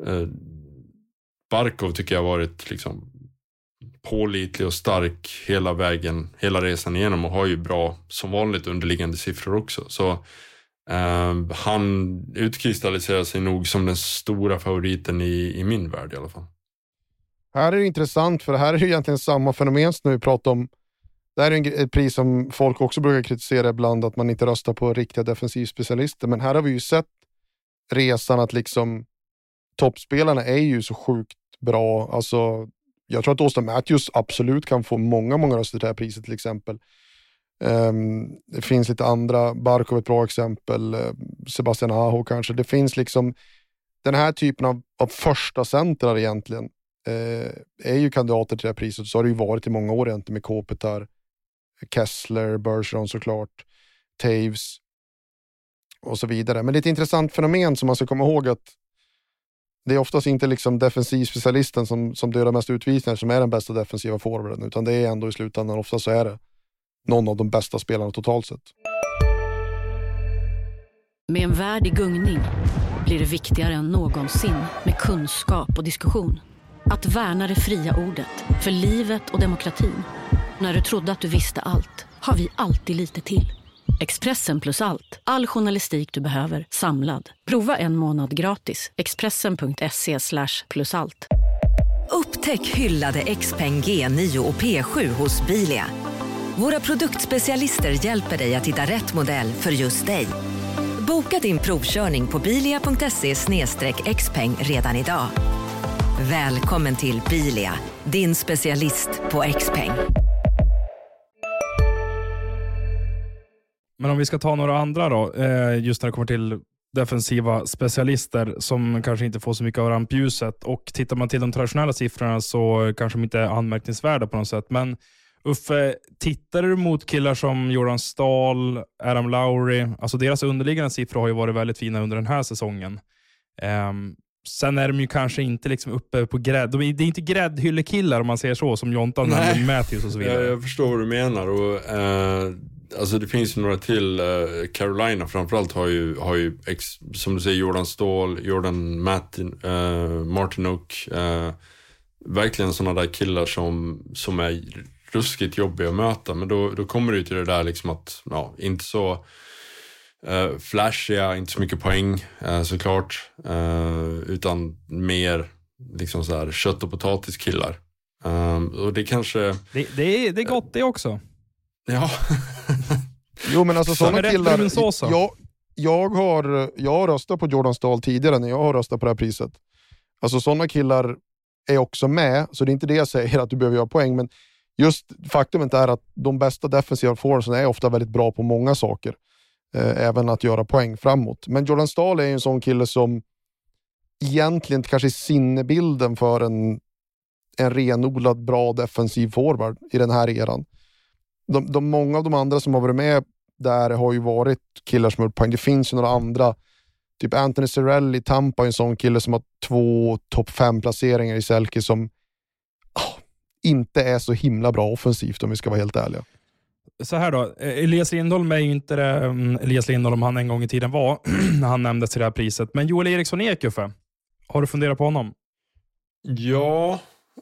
Barkov tycker jag har varit liksom pålitlig och stark hela vägen, hela resan igenom, och har ju bra som vanligt underliggande siffror också, så han utkristalliserar sig nog som den stora favoriten i min värld i alla fall. Här är det intressant, för det här är ju egentligen samma fenomen som vi pratar om. Det här är ett pris som folk också brukar kritisera ibland, att man inte röstar på riktiga defensivspecialister, men här har vi ju sett resan att liksom toppspelarna är ju så sjukt bra. Alltså, jag tror att Auston Matthews absolut kan få många röster till det här priset till exempel. Det finns lite andra, Barkov ett bra exempel, Sebastian Aho kanske. Det finns liksom den här typen av första centrar egentligen är ju kandidater till det här priset. Så har det ju varit i många år egentligen med Kopitar, Kessler, Bergeron såklart, Taves och så vidare. Men det är ett intressant fenomen som man ska komma ihåg, att det är oftast inte liksom defensivspecialisten som dödar mest utvisningar som är den bästa defensiva forwarden, utan det är ändå i slutändan ofta så är det någon av de bästa spelarna totalt sett. Med en värld i gungning blir det viktigare än någonsin med kunskap och diskussion. Att värna det fria ordet, för livet och demokratin. När du trodde att du visste allt, har vi alltid lite till. Expressen plus allt. All journalistik du behöver, samlad. Prova en månad gratis. Expressen.se/plusalt. Upptäck hyllade XPeng G9 och P7 hos Bilia. Våra produktspecialister hjälper dig att hitta rätt modell för just dig. Boka din provkörning på bilia.se/xpeng redan idag. Välkommen till Bilia, din specialist på XPeng. Men om vi ska ta några andra då, just när det kommer till defensiva specialister som kanske inte får så mycket av rampljuset, och tittar man till de traditionella siffrorna så kanske de inte är anmärkningsvärda på något sätt. Men Uffe, tittar du mot killar som Jordan Stahl, Adam Lowry, alltså deras underliggande siffror har ju varit väldigt fina under den här säsongen. Sen är de ju kanske inte liksom uppe på grädd. Det är inte gräddhyllekillar om man säger så, som Jontan, Matthews och så vidare. Jag förstår vad du menar. Och, alltså det finns ju några till. Carolina framförallt har ju som du säger, Jordan Stahl, Jordan Martin Oak. Verkligen sådana där killar som är ruskigt jobbiga att möta. Men då kommer det ju till det där liksom att inte så flashiga, inte så mycket poäng såklart, utan mer liksom så här kött- och potatiskillar. Och det kanske... Det är gott det också. Ja. Jo, men alltså sådana killar... Jag har röstat på Jordan Stahl tidigare när jag har röstat på det här priset. Alltså sådana killar är också med, så det är inte det jag säger att du behöver göra poäng, men just faktumet är att de bästa defensiva forwardsen är ofta väldigt bra på många saker. Även att göra poäng framåt. Men Jordan Stahl är en sån kille som egentligen kanske är sinnebilden för en renodlad bra defensiv forward i den här eran. Många av de andra som har varit med där har ju varit killar som har gjort poäng. Det finns ju några andra, typ Anthony Cirelli i Tampa är en sån kille som har 2 topp 5 placeringar i Selke som inte är så himla bra offensivt, om vi ska vara helt ärliga. Så här då, Elias Lindholm är ju inte det Elias Lindholm han en gång i tiden var när han nämndes till det här priset. Men Joel Eriksson Ekuffe, har du funderat på honom? Ja,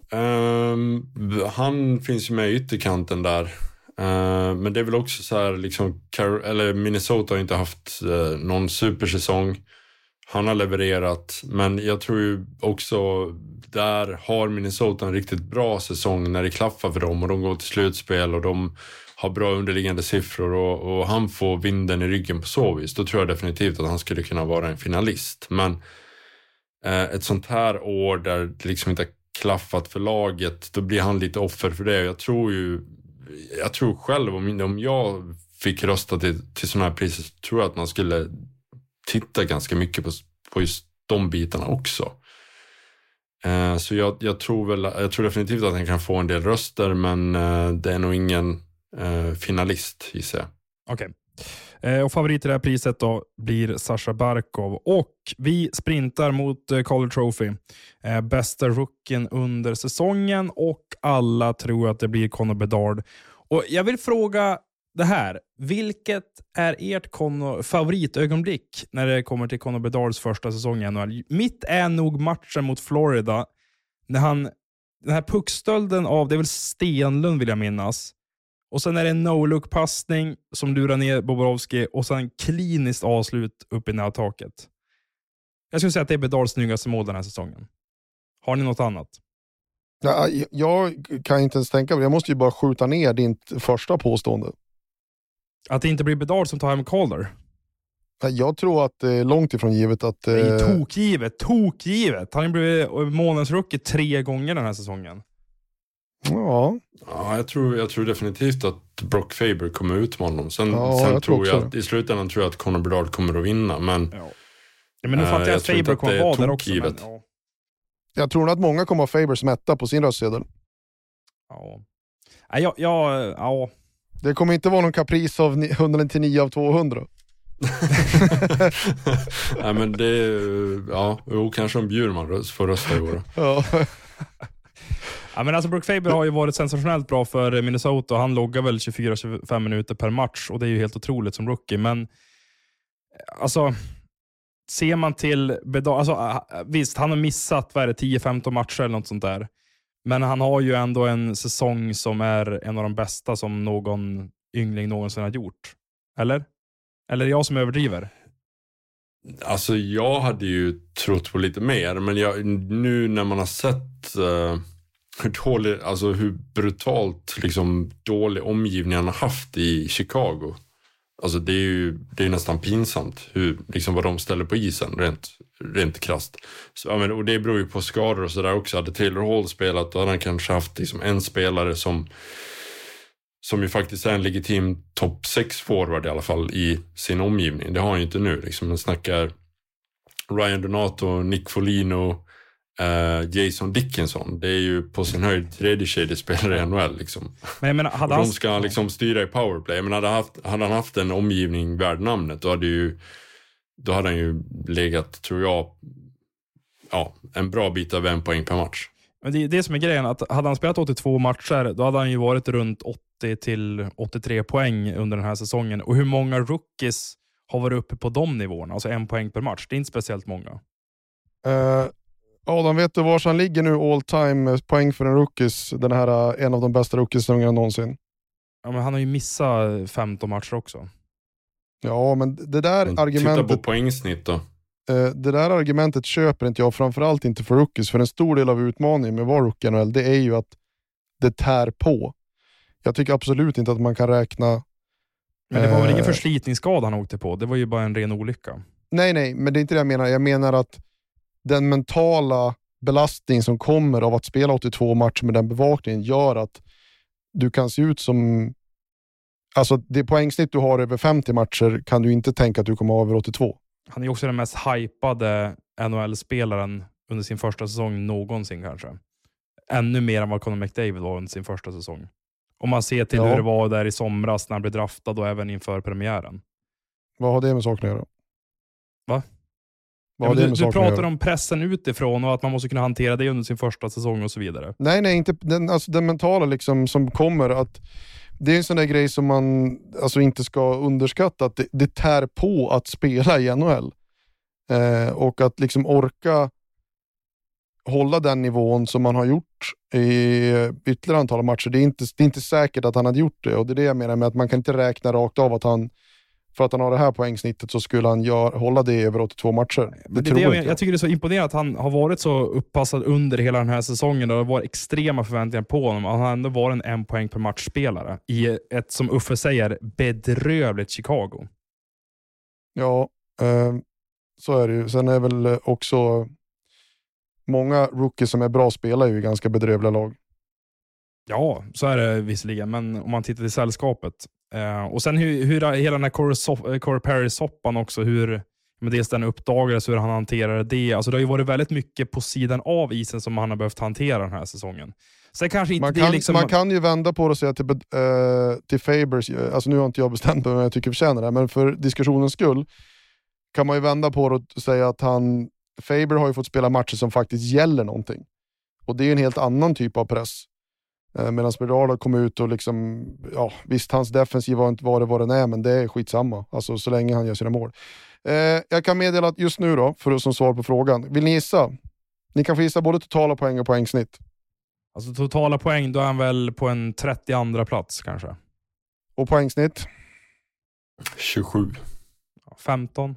han finns ju med i ytterkanten där. Men det är väl också så här liksom, Minnesota har inte haft någon supersäsong. Han har levererat, men jag tror ju också där har Minnesota en riktigt bra säsong när det klaffar för dem och de går till slutspel och de har bra underliggande siffror och han får vinden i ryggen på så vis. Då tror jag definitivt att han skulle kunna vara en finalist. Men ett sånt här år där det liksom inte har klaffat för laget, då blir han lite offer för det. Jag tror själv, om jag fick rösta till sådana här priser, så tror jag att man skulle titta ganska mycket på just de bitarna också. Så jag tror definitivt att han kan få en del röster, men det är nog ingen finalist, gissar jag. Okej. Och favorit i det här priset då blir Sasha Barkov. Och vi sprintar mot Calder Trophy. Bästa rookien under säsongen, och alla tror att det blir Connor Bedard. Och jag vill fråga det här. Vilket är ert favoritögonblick när det kommer till Connor Bedards första säsong i NHL? Mitt är nog matchen mot Florida. När den här puckstölden av, det är väl Stenlund vill jag minnas. Och sen är det en no-look-passning som lurar ner Bobrovski och sen kliniskt avslut upp i nättaket. Jag skulle säga att det är Bedards snyggaste mål den här säsongen. Har ni något annat? Ja, jag kan inte ens tänka på. Jag måste ju bara skjuta ner ditt första påstående. Att det inte blir Bedard som tar hem Calder? Jag tror att det är långt ifrån givet att... Det är tokgivet. Han har blivit månadens rookie 3 gånger den här säsongen. Ja, jag tror definitivt att Brock Faber kommer ut med honom. Sen tror jag att i slutändan tror jag att Connor Bedard kommer att vinna. Men, men nu fattar jag att Faber kommer att vara där också. Men, jag tror att många kommer att ha Faber smätta på sin röstsedel. Ja. Det kommer inte vara någon kapris av 199 av 200. Nej, men det är kanske om Bjurman får rösta i år. Ja, Ja, men alltså Brook Faber har ju varit sensationellt bra för Minnesota. Han loggar väl 24-25 minuter per match och det är ju helt otroligt som rookie. Men alltså, ser man till alltså, visst, han har missat 10-15 matcher eller något sånt där. Men han har ju ändå en säsong som är en av de bästa som någon yngling någonsin har gjort. Eller? Eller jag som överdriver? Alltså jag hade ju trott på lite mer, men nu när man har sett hur brutalt liksom, dålig omgivning han har haft i Chicago. Alltså det är nästan pinsamt liksom vad de ställer på isen rent krasst. Så, ja, men, och det beror ju på skador och sådär också. Hade Taylor Hall spelat, då hade han kanske haft liksom, en spelare som ju faktiskt är en legitim topp 6 forward i alla fall i sin omgivning. Det har han ju inte nu. Liksom. Man snackar Ryan Donato, Nick Foligno, Jason Dickinson. Det är ju på sin höjd tredje kedje spelare i NHL. Liksom. Men jag menar, de ska liksom styra i powerplay. Men hade han haft en omgivning värd namnet, då hade han ju legat, tror jag, en bra bit av 1 poäng per match. Men det är det som är grejen, att hade han spelat 82 matcher, då hade han ju varit runt 80-83 poäng under den här säsongen. Och hur många rookies har varit uppe på de nivåerna? Alltså 1 poäng per match. Det är inte speciellt många. Adam, vet du var han ligger nu all time poäng för en rookies? Den här en av de bästa rookies-säsongerna någonsin. Ja, men han har ju missat 15 matcher också. Ja, men det där argumentet... Titta på poängsnitt då. Det där argumentet köper inte jag, framförallt inte för rookies. För en stor del av utmaningen med att vara rookie NHL, det är ju att det tär på. Jag tycker absolut inte att man kan räkna... Men det var väl ingen förslitningsskada han åkte på? Det var ju bara en ren olycka. Nej, men det är inte det jag menar. Jag menar att den mentala belastning som kommer av att spela 82 matcher med den bevakningen gör att du kan se ut som... Alltså det poängsnitt du har över 50 matcher kan du inte tänka att du kommer över 82. Han är också den mest hypade NHL-spelaren under sin första säsong någonsin kanske. Ännu mer än vad Connor McDavid var under sin första säsong. Om man ser till hur det var där i somras när han blev draftad och även inför premiären. Vad har det med saken att göra? Va? Ja, du pratar om pressen utifrån och att man måste kunna hantera det under sin första säsong och så vidare. Nej, inte den mentala liksom som kommer att det är en sån där grej som man alltså inte ska underskatta, att det tär på att spela i NHL. Och att liksom orka hålla den nivån som man har gjort i ytterligare antal matcher. Det är inte säkert att han hade gjort det, och det är det jag menar med att man kan inte räkna rakt av att han, för att han har det här poängsnittet, så skulle han hålla det över 82 matcher. Jag tycker det är så imponerande att han har varit så uppassad under hela den här säsongen, och det var extrema förväntningar på honom. Han har ändå varit en 1 poäng per matchspelare i ett, som Uffe säger, bedrövligt Chicago. Ja, så är det ju. Sen är väl också många rookies som är bra spelar ju i ganska bedrövliga lag. Ja, så är det visserligen, men om man tittar till sällskapet. Och sen hur hela den här Corey Perry-soppan också, hur med dels den uppdagades, hur han hanterade det. Alltså det har ju varit väldigt mycket på sidan av isen som han har behövt hantera den här säsongen. Så kanske inte man kan ju vända på det och säga till Fabers, alltså nu har inte jag bestämt mig, men jag tycker förtjänar det, men för diskussionens skull kan man ju vända på det och säga att Faber har ju fått spela matcher som faktiskt gäller någonting. Och det är en helt annan typ av press. Medan Bedard har kommit ut och liksom, ja visst, hans defensiv var inte vad den är, men det är skitsamma. Alltså så länge han gör sina mål. Jag kan meddela att just nu då, som svar på frågan, vill ni gissa? Ni kan få gissa både totala poäng och poängsnitt. Alltså totala poäng, då är han väl på en 32:a plats kanske. Och poängsnitt? 27. 15.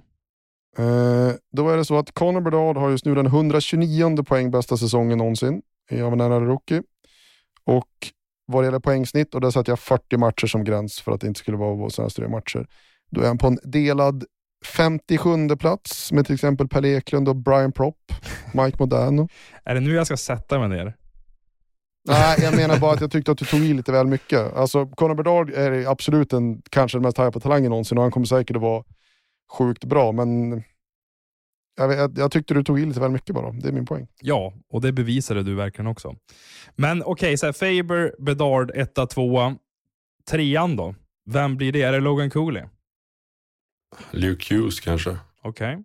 Då är det så att Connor Bedard har just nu den 129:e poäng bästa säsongen någonsin av en nära rookie. Och vad det gäller poängsnitt, och där satt jag 40 matcher som gräns för att det inte skulle vara sådana större matcher. Då är han på en delad 57:e plats med till exempel Pelle Eklund och Brian Propp, Mike Modano. Är det nu jag ska sätta mig ner? Nej, jag menar bara att jag tyckte att du tog i lite väl mycket. Alltså Connor Bedard är absolut kanske den mest hypade talangen någonsin, och han kommer säkert att vara sjukt bra, men jag tyckte du tog i lite väl mycket bara. Det är min poäng. Ja, och det bevisade du verkligen också. Men okej, så här, Faber, Bedard 1, 2, 3 då? Vem blir det? Är det Logan Cooley? Luke Hughes kanske. Okej.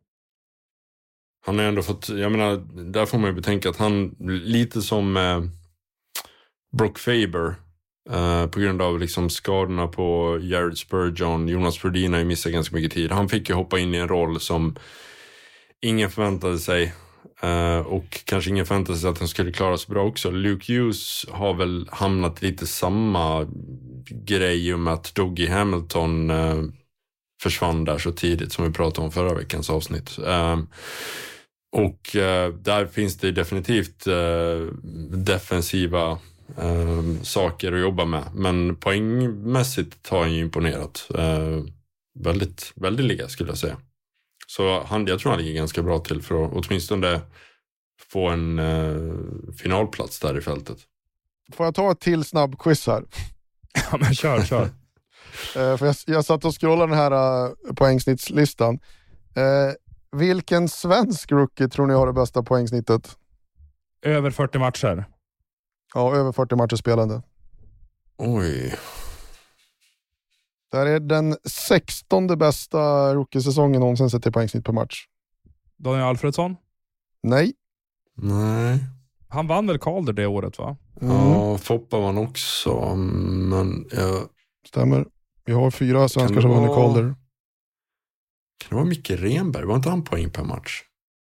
Han har ändå fått, jag menar, där får man ju betänka att han lite som Brock Faber på grund av liksom skadorna på Jared Spurgeon. Jonas Brodin har ju missat ganska mycket tid. Han fick ju hoppa in i en roll som ingen förväntade sig. Och kanske ingen förväntade sig att han skulle klara sig bra också. Luke Hughes har väl hamnat lite samma grej om att Dougie Hamilton försvann där så tidigt som vi pratade om förra veckans avsnitt. Och där finns det definitivt defensiva saker att jobba med. Men poängmässigt har han ju imponerat. Väldigt, väldigt liga skulle jag säga. Så jag tror han ligger ganska bra till för att åtminstone få en finalplats där i fältet. Får jag ta ett till snabb quiz här? Ja, men kör. För jag satt och scrollade den här poängsnittslistan. Vilken svensk rookie tror ni har det bästa poängsnittet? Över 40 matcher. Ja, över 40 matcher spelande. Oj. Det här är den 16:e bästa rookie-säsongen någonsin sett i poängsnitt per match. Daniel Alfredsson? Nej. Han vann väl Calder det året, va? Ja, Foppa vann också. Men stämmer. Vi har 4 svenskar som vann Calder. Kan det vara Micke Renberg? Var inte han poäng per match?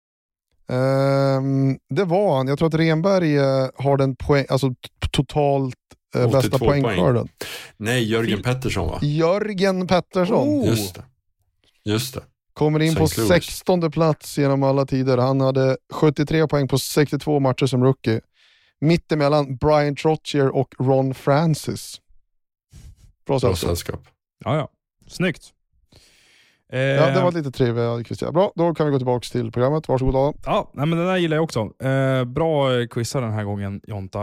Det var han. Jag tror att Renberg har den poäng, alltså totalt bästa poängskörden. Nej, Jörgen Pettersson, va? Jörgen Pettersson. Just det. Kommer in på 16:e plats genom alla tider. Han hade 73 poäng på 62 matcher som rookie. Mittemellan Brian Trottier och Ron Francis. Bra sällskap. Ja. Snyggt. Ja, det var lite trevligt, Christian. Bra, då kan vi gå tillbaka till programmet. Varsågod Adam. Ja, men den där gillar jag också. Bra quizar den här gången, Jonta.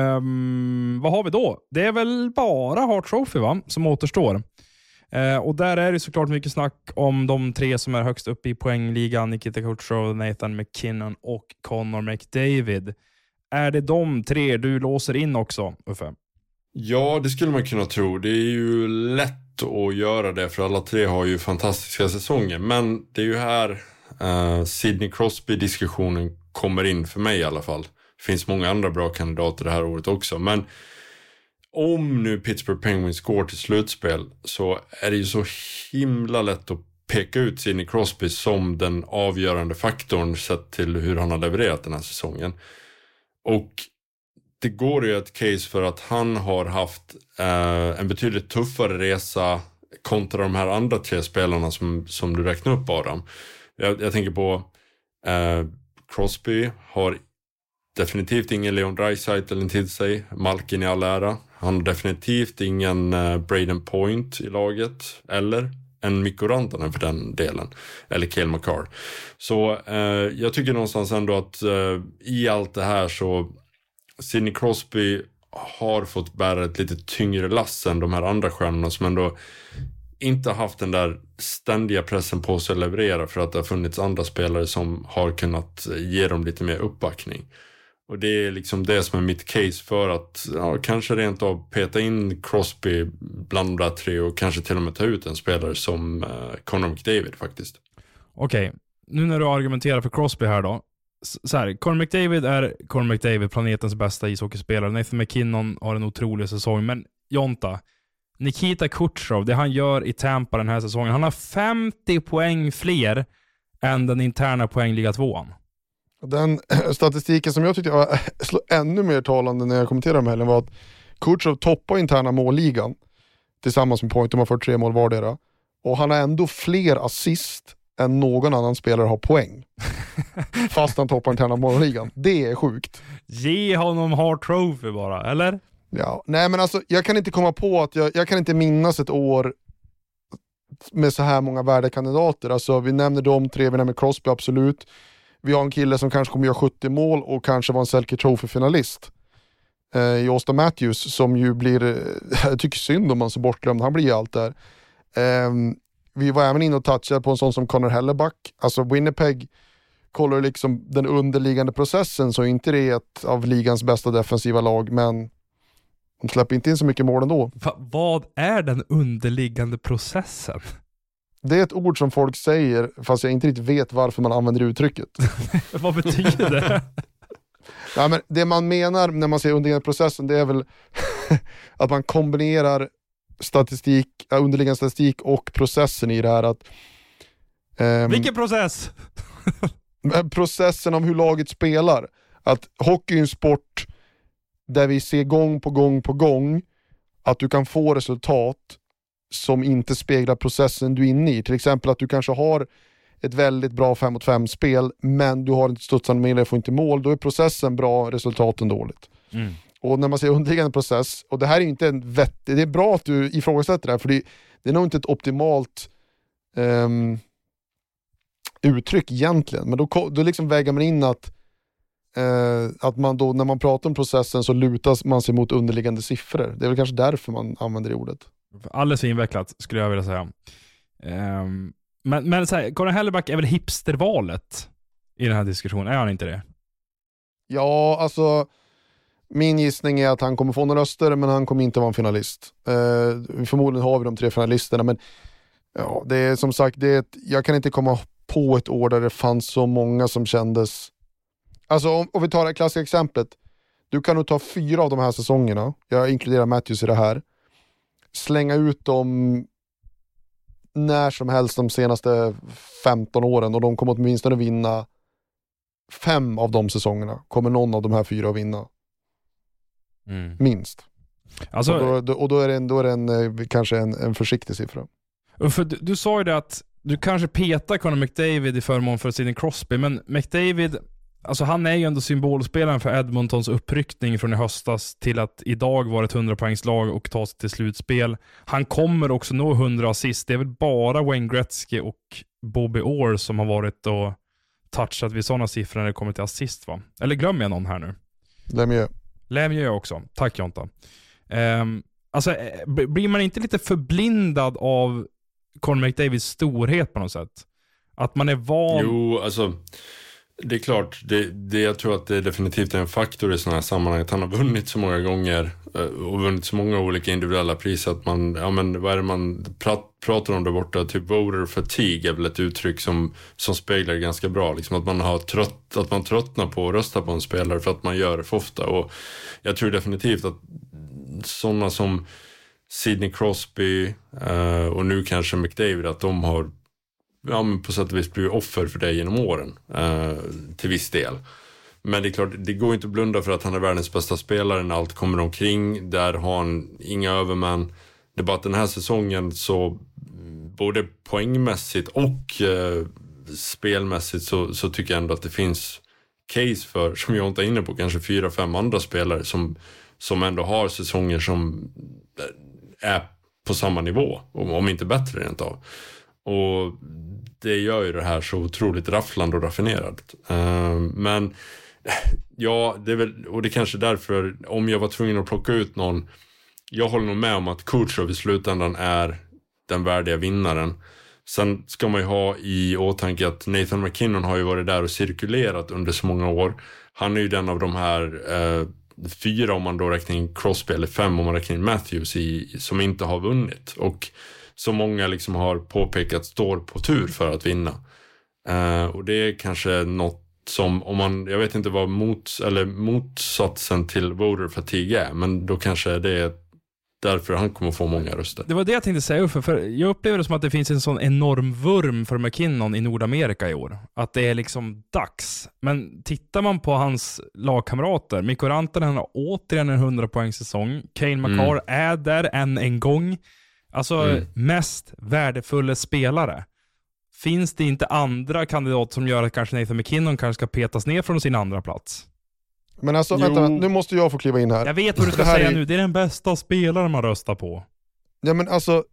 Vad har vi då? Det är väl bara Hart Trophy, va? Som återstår. Och där är det såklart mycket snack om de 3 som är högst upp i poängligan. Nikita Kucherov, Nathan McKinnon och Connor McDavid. Är det de 3 du låser in också, Uffe? Ja, det skulle man kunna tro. Det är ju lätt att göra det, för alla 3 har ju fantastiska säsonger. Men det är ju här Sidney Crosby-diskussionen kommer in för mig i alla fall. Det finns många andra bra kandidater det här året också. Men om nu Pittsburgh Penguins går till slutspel så är det ju så himla lätt att peka ut Sidney Crosby som den avgörande faktorn sett till hur han har levererat den här säsongen. Och det går ju ett case för att han har haft en betydligt tuffare resa kontra de här andra 3 spelarna som du räknar upp, Adam. Jag tänker på Crosby har definitivt ingen Leon Draisaitl till sig. Malkin i all ära. Han har definitivt ingen Braden Point i laget. Eller en Mikko Rantanen för den delen. Eller Cale Makar. Så jag tycker någonstans ändå att i allt det här så Sidney Crosby har fått bära ett lite tyngre lass än de här andra stjärnorna som ändå inte har haft den där ständiga pressen på sig att leverera, för att det har funnits andra spelare som har kunnat ge dem lite mer uppbackning. Och det är liksom det som är mitt case för att kanske rent av peta in Crosby bland de där 3 och kanske till och med ta ut en spelare som Connor McDavid faktiskt. Okej, nu när du argumenterar för Crosby här då. Så här, Connor McDavid är Connor McDavid, planetens bästa ishockeyspelare. Nathan McKinnon har en otrolig säsong. Men Jonta, Nikita Kucherov, det han gör i Tampa den här säsongen, han har 50 poäng fler än den interna poängliga 2:an. Den statistiken som jag tyckte var ännu mer talande när jag kommenterade de helgen var att Kucherov toppar interna målligan tillsammans med Point. De har 43 mål vardera. Och han har ändå fler assist än någon annan spelare har poäng. Fast han toppar interna målligan. Det är sjukt. Ge honom Hart Trophy bara, eller? Ja, nej men alltså jag kan inte komma på att jag kan inte minnas ett år med så här många värdekandidater. Alltså vi nämner de 3, vi nämner Crosby absolut. Vi har en kille som kanske kommer göra 70 mål och kanske var en Selke Trophy-finalist. I Austin Matthews som ju blir, jag tycker synd om han så bortglömd, han blir ju allt där. Vi var även inne och touchade på en sån som Connor Hellebuck. Alltså Winnipeg kollar liksom den underliggande processen, så inte det är ett av ligans bästa defensiva lag, men de släpper inte in så mycket mål ändå. Vad är den underliggande processen? Det är ett ord som folk säger, fast jag inte riktigt vet varför man använder uttrycket. Vad betyder det? Ja, men det man menar när man säger underliggande processen, det är väl att man kombinerar underliggande statistik och processen i det här. Att, vilken process? Processen av hur laget spelar. Att hockey är en sport där vi ser gång på gång att du kan få resultat som inte speglar processen du är inne i. Till exempel att du kanske har ett väldigt bra 5-mot-5 spel, men du har inte studsande medel, får inte mål. Då är processen bra, resultaten dåligt. Och när man säger underliggande process, och det här är inte en vettig, det är bra att du ifrågasätter det här, för det är nog inte ett optimalt uttryck egentligen. Men då liksom väger man in att man då, när man pratar om processen, så lutas man sig mot underliggande siffror. Det är väl kanske därför man använder det ordet. Alldeles invecklat skulle jag vilja säga. Men så här, Conor Hellebuyck är väl hipstervalet i den här diskussionen, är han inte det? Ja, alltså min gissning är att han kommer få några röster, men han kommer inte vara en finalist. Förmodligen har vi de 3 finalisterna, men ja, det är som sagt, jag kan inte komma på ett år där det fanns så många som kändes. Alltså om vi tar det klassiska exemplet, du kan nog ta 4 av de här säsongerna, jag inkluderar Matthews i det här, slänga ut dem när som helst de senaste 15 åren, och de kommer åtminstone vinna 5 av de säsongerna. Kommer någon av de här 4 att vinna. Minst. Alltså, och då är det kanske en försiktig siffra. För du sa ju det att du kanske petar Conor McDavid i förmån för Sidney Crosby, men McDavid, alltså han är ju ändå symbolspelaren för Edmontons uppryckning från i höstas till att idag vara ett 100-poängslag och ta sig till slutspel. Han kommer också nå 100 assist. Det är väl bara Wayne Gretzky och Bobby Orr som har varit och touchat vid sådana siffror när det kommer till assist, va? Eller glömmer jag någon här nu? Lemieux också. Tack Jonta. Alltså, blir man inte lite förblindad av Conor McDavids storhet på något sätt? Att man är van... Jo, alltså det är klart, jag tror att det definitivt är en faktor i sådana här sammanhang, att han har vunnit så många gånger och vunnit så många olika individuella priser att man, ja men vad är det man pratar om där borta, typ voter fatigue är väl ett uttryck som speglar ganska bra, liksom att man tröttnar på att rösta på en spelare för att man gör det för ofta, och jag tror definitivt att sådana som Sidney Crosby och nu kanske McDavid, att de har på sätt och vis blivit offer för det genom åren till viss del. Men det är klart, det går inte att blunda för att han är världens bästa spelare när allt kommer omkring. Där har han inga övermän. Det är bara att den här säsongen, så både poängmässigt och spelmässigt så tycker jag ändå att det finns case för, som jag inte är inne på, kanske 4-5 andra spelare som ändå har säsonger som är på samma nivå, om inte bättre rent av. Och det gör ju det här så otroligt rafflande och raffinerat. Men ja, det är väl, och det är kanske därför, om jag var tvungen att plocka ut någon, jag håller nog med om att Kucherov i slutändan är den värdiga vinnaren. Sen ska man ju ha i åtanke att Nathan McKinnon har ju varit där och cirkulerat under så många år. Han är ju den av de här 4 om man då räknar in Crosby, eller 5 om man räknar in Matthews som inte har vunnit. Och så många liksom har påpekat står på tur för att vinna. Och det är kanske något som, om man, jag vet inte vad motsatsen till voter fatigue är, men då kanske det är därför han kommer få många röster. Det var det jag tänkte säga, för jag upplever det som att det finns en sån enorm vurm för McKinnon i Nordamerika i år. Att det är liksom dags. Men tittar man på hans lagkamrater, Mikko Rantanen har återigen en 100-poängssäsong. Cale Makar är där än en gång. Alltså mest värdefulla spelare. Finns det inte andra kandidater som gör att kanske Nathan McKinnon kanske ska petas ner från sin andra plats? Men alltså, vänta, nu måste jag få kliva in här. Jag vet vad du ska säga nu. Det är den bästa spelaren man röstar på. Ja, men alltså,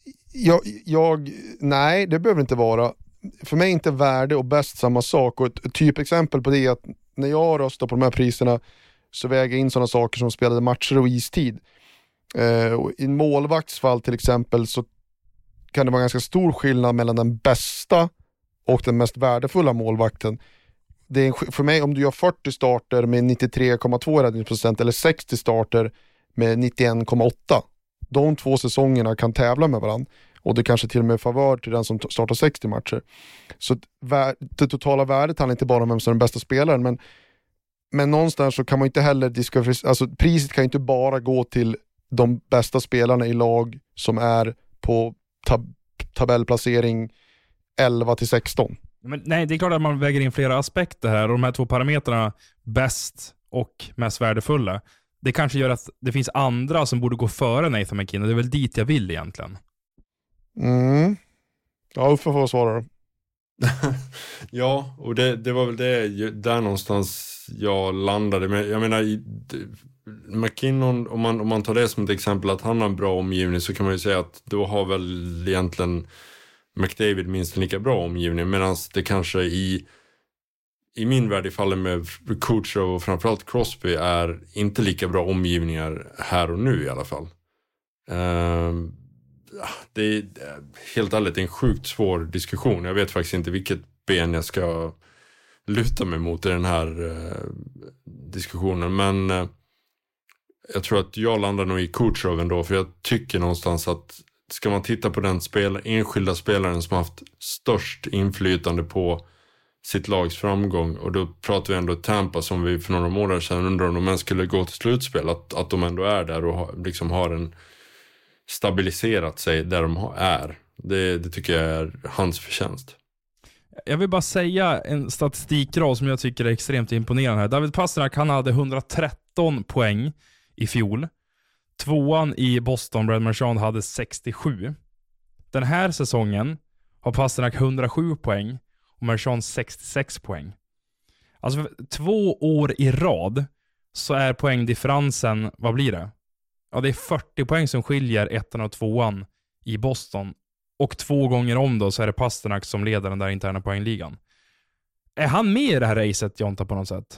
nej, det behöver inte vara. För mig är inte värde och bäst samma sak. Och ett typexempel på det är att när jag röstar på de här priserna så väger jag in sådana saker som spelade matcher och istid. Och i en målvaktsfall till exempel så kan det vara ganska stor skillnad mellan den bästa och den mest värdefulla målvakten. Det är för mig, om du gör 40 starter med 93,2 räddningsprocent eller 60 starter med 91,8, de 2 säsongerna kan tävla med varandra, och det kanske till och med favör till den som startar 60 matcher. Så det totala värdet handlar inte bara om vem som är den bästa spelaren, Men någonstans så kan man inte heller alltså priset kan inte bara gå till de bästa spelarna i lag som är på tabellplacering 11-16. Men nej, det är klart att man väger in flera aspekter här. Och de här 2 parametrarna, bäst och mest värdefulla, det kanske gör att det finns andra som borde gå före Nathan McKinnon. Det är väl dit jag vill egentligen. Ja, Uffe får svara då. Ja, och det var väl det där någonstans jag landade. Men jag menar, McKinnon, om man tar det som ett exempel att han har en bra omgivning, så kan man ju säga att då har väl egentligen McDavid minst lika bra omgivning, medan det kanske i min värld i fallet med Kucherov och framförallt Crosby är inte lika bra omgivningar här och nu i alla fall. Det är helt ärligt en sjukt svår diskussion. Jag vet faktiskt inte vilket ben jag ska luta mig mot i den här diskussionen, men jag tror att jag landar nog i Kucherov ändå, för jag tycker någonstans att ska man titta på den enskilda spelaren som har haft störst inflytande på sitt lags framgång, och då pratar vi ändå Tampa som vi för några månader sedan undrar om de ens skulle gå till slutspel, att de ändå är där och liksom har en stabiliserat sig där de är. Det tycker jag är hans förtjänst. Jag vill bara säga en statistikrad som jag tycker är extremt imponerande här. David Pastrnak, han hade 113 poäng i fjol. 2:an i Boston, Brad Marchand, hade 67. Den här säsongen har Pastrnak 107 poäng och Marchand 66 poäng. Alltså 2 år i rad så är poängdifferensen, vad blir det? Ja, det är 40 poäng som skiljer 1:an och 2:an i Boston. Och 2 gånger om då så är det Pastrnak som leder den där interna poängligan. Är han med i det här racet, Jonta, på något sätt?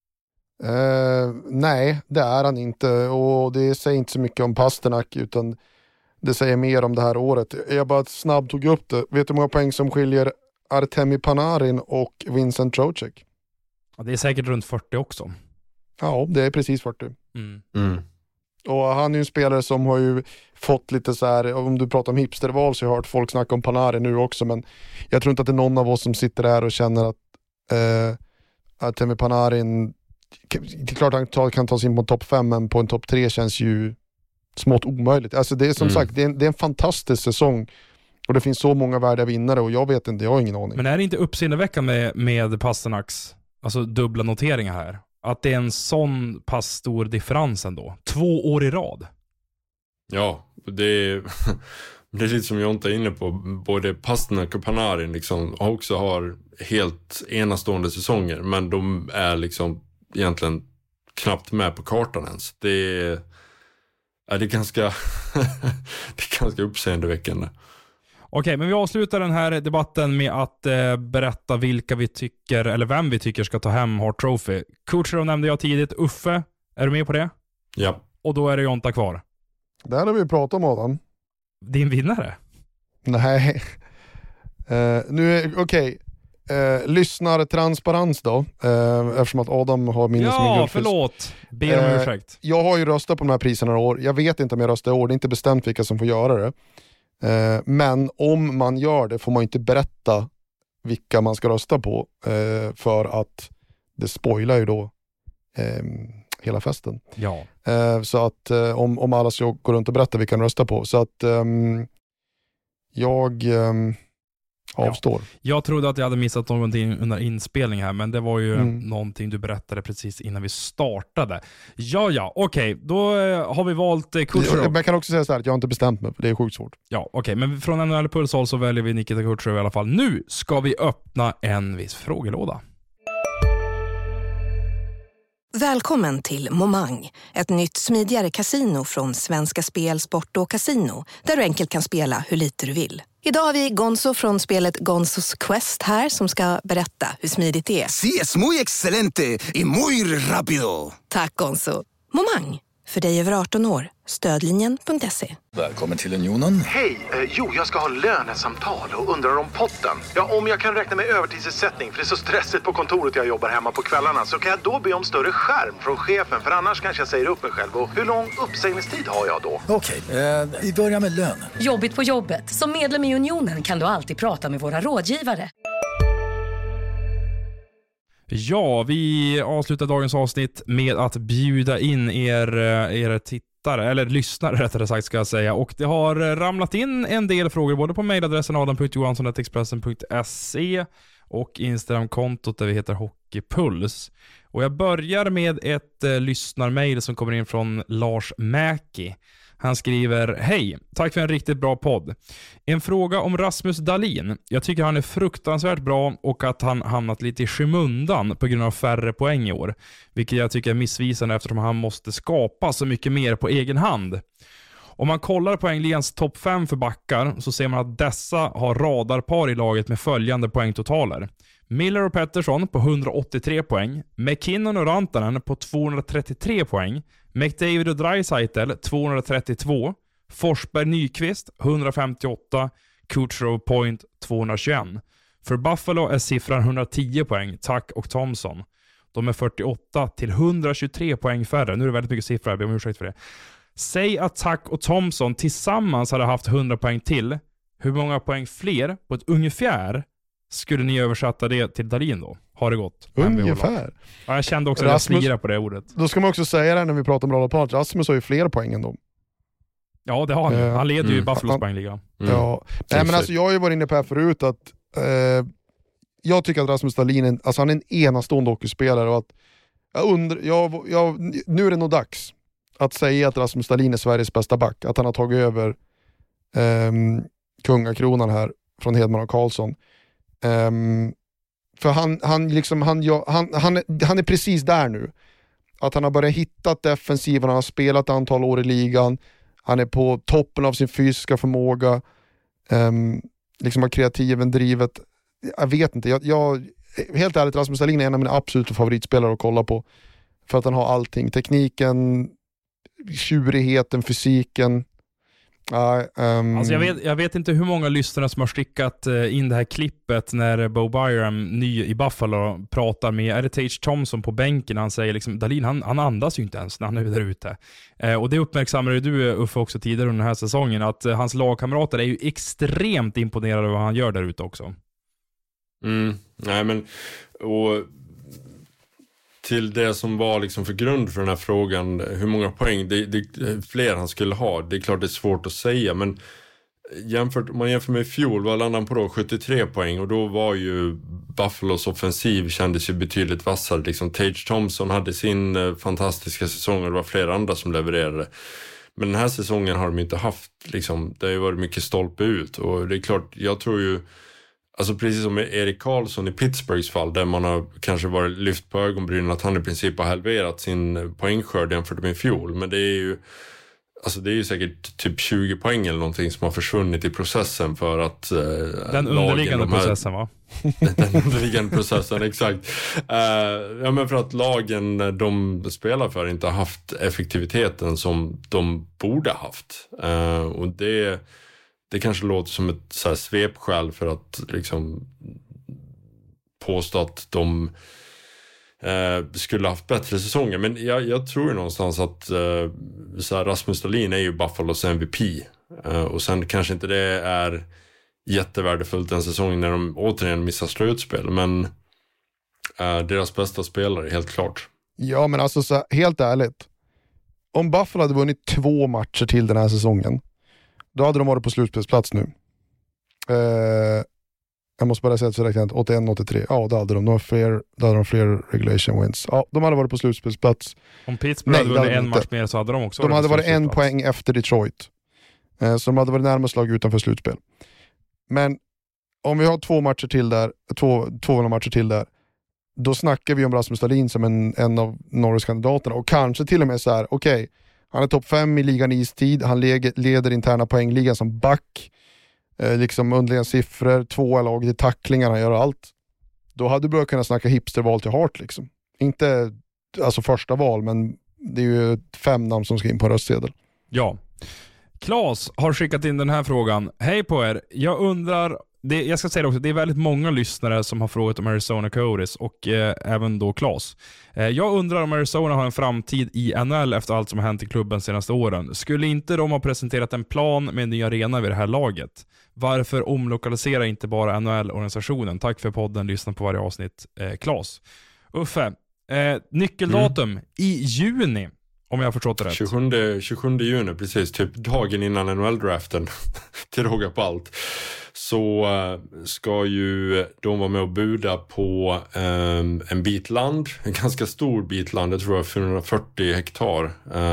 Nej, det är han inte. Och det säger inte så mycket om Pastrnak, utan det säger mer om det här året. Jag bara snabbt tog upp det. Vet du hur många poäng som skiljer Artemi Panarin och Vincent Trocheck? Ja, det är säkert runt 40 också. Ja, det är precis 40. Och han är ju en spelare som har ju fått lite så här, om du pratar om hipsterval så har jag hört folk snacka om Panarin nu också, men jag tror inte att det är någon av oss som sitter där och känner att Artemi Panarin, det är klart att han kan ta sig in på en topp 5, men på en topp 3 känns ju smått omöjligt. Alltså det är som sagt, det är en fantastisk säsong och det finns så många värdiga vinnare och jag vet inte, jag har ingen aning. Men är det inte uppseendeväckande med Pasternaks, alltså dubbla noteringar här? Att det är en sån pass stor differens ändå. 2 år i rad. Ja, det är lite som Jonta är inne på. Både Pastrnak och Panarin liksom också har helt enastående säsonger, men de är liksom egentligen knappt med på kartan ens. Det är ganska det är ganska uppseendeväckande. Okej, men vi avslutar den här debatten med att berätta vilka vi tycker, eller vem vi tycker ska ta hem Hart Trophy. Kucherov nämnde jag tidigt. Uffe, är du med på det? Ja. Och då är det Jonta kvar. Det här har vi pratat om, Adam. Din vinnare? Nej. Nu är okej. Lyssnar transparens då, eftersom att Adam har minus som en guldfisk. Förlåt. Ber om ursäkt. Jag har ju röstat på de här priserna i år. Jag vet inte om jag röstar i år. Det är inte bestämt vilka som får göra det. Men om man gör det får man inte berätta vilka man ska rösta på, för att det spoilar ju då hela festen. Ja. Så att om alla ska gå runt och berätta vilka man röstar på. Så att jag avstår. Ja. Jag trodde att jag hade missat någonting under inspelning här, men det var ju någonting du berättade precis innan vi startade. Ja, okej. Då har vi valt Kucherov. Jag kan också säga så här att jag har inte bestämt mig, för det är sjukt svårt. Ja, okej. Men från NHL Puls håll så väljer vi Nikita Kucherov i alla fall. Nu ska vi öppna en viss frågelåda. Välkommen till Momang, ett nytt smidigare kasino från Svenska Spel, Sport och Casino, där du enkelt kan spela hur lite du vill. Idag har vi Gonzo från spelet Gonzos Quest här som ska berätta hur smidigt det är. Sí, es muy excelente y muy rápido. Tack Gonzo. Momang, för dig över 18 år. Stödlinjen.se. Välkommen till Unionen. Hej, jag ska ha lönesamtal och undrar om potten. Ja, om jag kan räkna med övertidsersättning för det är så stressigt på kontoret jag jobbar hemma på kvällarna, så kan jag då be om större skärm från chefen, för annars kanske jag säger upp mig själv. Och hur lång uppsägningstid har jag då? Okej, vi börjar med lön. Jobbigt på jobbet. Som medlem i Unionen kan du alltid prata med våra rådgivare. Ja, vi avslutar dagens avsnitt med att bjuda in er tittare, eller lyssnare rättare sagt ska jag säga. Och det har ramlat in en del frågor både på mejladressen adam.johansson@expressen.se och Instagram-kontot där vi heter Hockeypuls. Och jag börjar med ett lyssnarmail som kommer in från Lars Mäki. Han skriver: Hej, tack för en riktigt bra podd. En fråga om Rasmus Dahlin. Jag tycker han är fruktansvärt bra och att han hamnat lite i skymundan på grund av färre poäng i år. Vilket jag tycker är missvisande eftersom han måste skapa så mycket mer på egen hand. Om man kollar poängligans topp 5 för backar så ser man att dessa har radarpar i laget med följande poängtotaler. Miller och Pettersson på 183 poäng, McKinnon och Rantanen på 233 poäng, McDavid och Draisaitl 232, Forsberg Nyqvist 158, Kucherov Point 221. För Buffalo är siffran 110 poäng, Tack och Thompson. De är 48 till 123 poäng färre. Nu är det väldigt mycket siffror, jag ber om ursäkt för det. Säg att Tack och Thompson tillsammans hade haft 100 poäng till. Hur många poäng fler på ett ungefär skulle ni översätta det till Dahlin då? Har det gått? Ungefär. Ja, jag kände också att jag slirade på det ordet. Då ska man också säga det när vi pratar om radarpar att Rasmus har ju fler poäng än dem. Ja, det har han. Han leder ju i Buffalos poängliga. Ja. Nej, men alltså, jag har ju varit inne på här förut att jag tycker att Rasmus Dahlin han är en enastående hockeyspelare och att nu är det nog dags att säga att Rasmus Dahlin är Sveriges bästa back. Att han har tagit över kungakronan här från Hedman och Karlsson. För han är precis där nu. Att han har börjat hitta defensiven, han har spelat ett antal år i ligan. Han är på toppen av sin fysiska förmåga. Liksom har kreativen drivet. Jag vet inte. Jag helt ärligt, Rasmus Dahlin är en av mina absoluta favoritspelare att kolla på. För att han har allting. Tekniken, tjurigheten, fysiken. Alltså jag vet inte hur många lyssnare som har stickat in det här klippet när Bo Byram, ny i Buffalo, pratar med, är det Tage Thompson på bänken. Han säger liksom, Dahlin han andas ju inte ens när han är där ute. Och det uppmärksammade du, Uffe, också tidigare under den här säsongen, att hans lagkamrater är ju extremt imponerade av vad han gör där ute också. Nej men, och till det som var liksom för grund för den här frågan, hur många poäng det fler han skulle ha, det är klart det är svårt att säga, men om man jämför med i fjol var landan på då 73 poäng och då var ju Buffalos offensiv kändes ju betydligt vassare. Liksom Tage Thompson hade sin fantastiska säsong och det var flera andra som levererade. Men den här säsongen har de inte haft, liksom, det har ju varit mycket stolpe ut och det är klart, jag tror ju alltså precis som med Erik Karlsson i Pittsburghs fall där man har kanske varit lyft på ögonbrynen att han i princip har halverat sin poängskörd jämfört med i fjol. Men det är ju alltså det är ju säkert typ 20 poäng eller någonting som har försvunnit i processen för att den underliggande processen va? Den underliggande processen, exakt. Ja men för att lagen de spelar för inte har haft effektiviteten som de borde haft. Och det kanske låter som ett så här svepskäl för att liksom påstå att de skulle haft bättre säsonger. Men jag tror någonstans att så här, Rasmus Dahlin är ju Buffalos MVP. Och sen kanske inte det är jättevärdefullt en säsong när de återigen missar slutspel. Men deras bästa spelare, helt klart. Ja, men alltså så här, helt ärligt. Om Buffalo hade vunnit 2 matcher till den här säsongen, då hade de varit på slutspelsplats nu. Jag måste bara säga att så räknat 81-83. Ja, då hade de fler regulation wins. Ja, de hade varit på slutspelsplats. Om Pittsburgh hade vunnit en match mer så hade de också varit. De hade varit 1 poäng efter Detroit. Så de hade varit närmast lag utanför slutspel. Men om vi har 2 matcher till där, 2 matcher till där, då snackar vi om Rasmus Dahlin som en av Norris-kandidaterna. Och kanske till och med så här, okej, han är topp 5 i ligan i istid. Han leder interna poängligan som back. Liksom underliga siffror, 2 lag i tacklingar, han gör allt. Då hade du börjat kunna snacka hipsterval till Hart liksom. Inte alltså första val, men det är ju 5 namn som ska in på röstsedel. Ja. Claes har skickat in den här frågan. Hej på er. Jag undrar, jag ska säga det också, det är väldigt många lyssnare som har frågat om Arizona Coyotes och även då Claes. Jag undrar om Arizona har en framtid i NHL efter allt som har hänt i klubben senaste åren. Skulle inte de ha presenterat en plan med en ny arena vid det här laget? Varför omlokalisera inte bara NHL-organisationen? Tack för podden, lyssna på varje avsnitt. Claes. Uffe, nyckeldatum i juni, om jag har förstått det rätt. 27 juni, precis. Typ dagen innan NHL-draften, till råga på allt. Så ska ju de vara med och buda på en bit land, en ganska stor bit land, jag tror det var 440 hektar,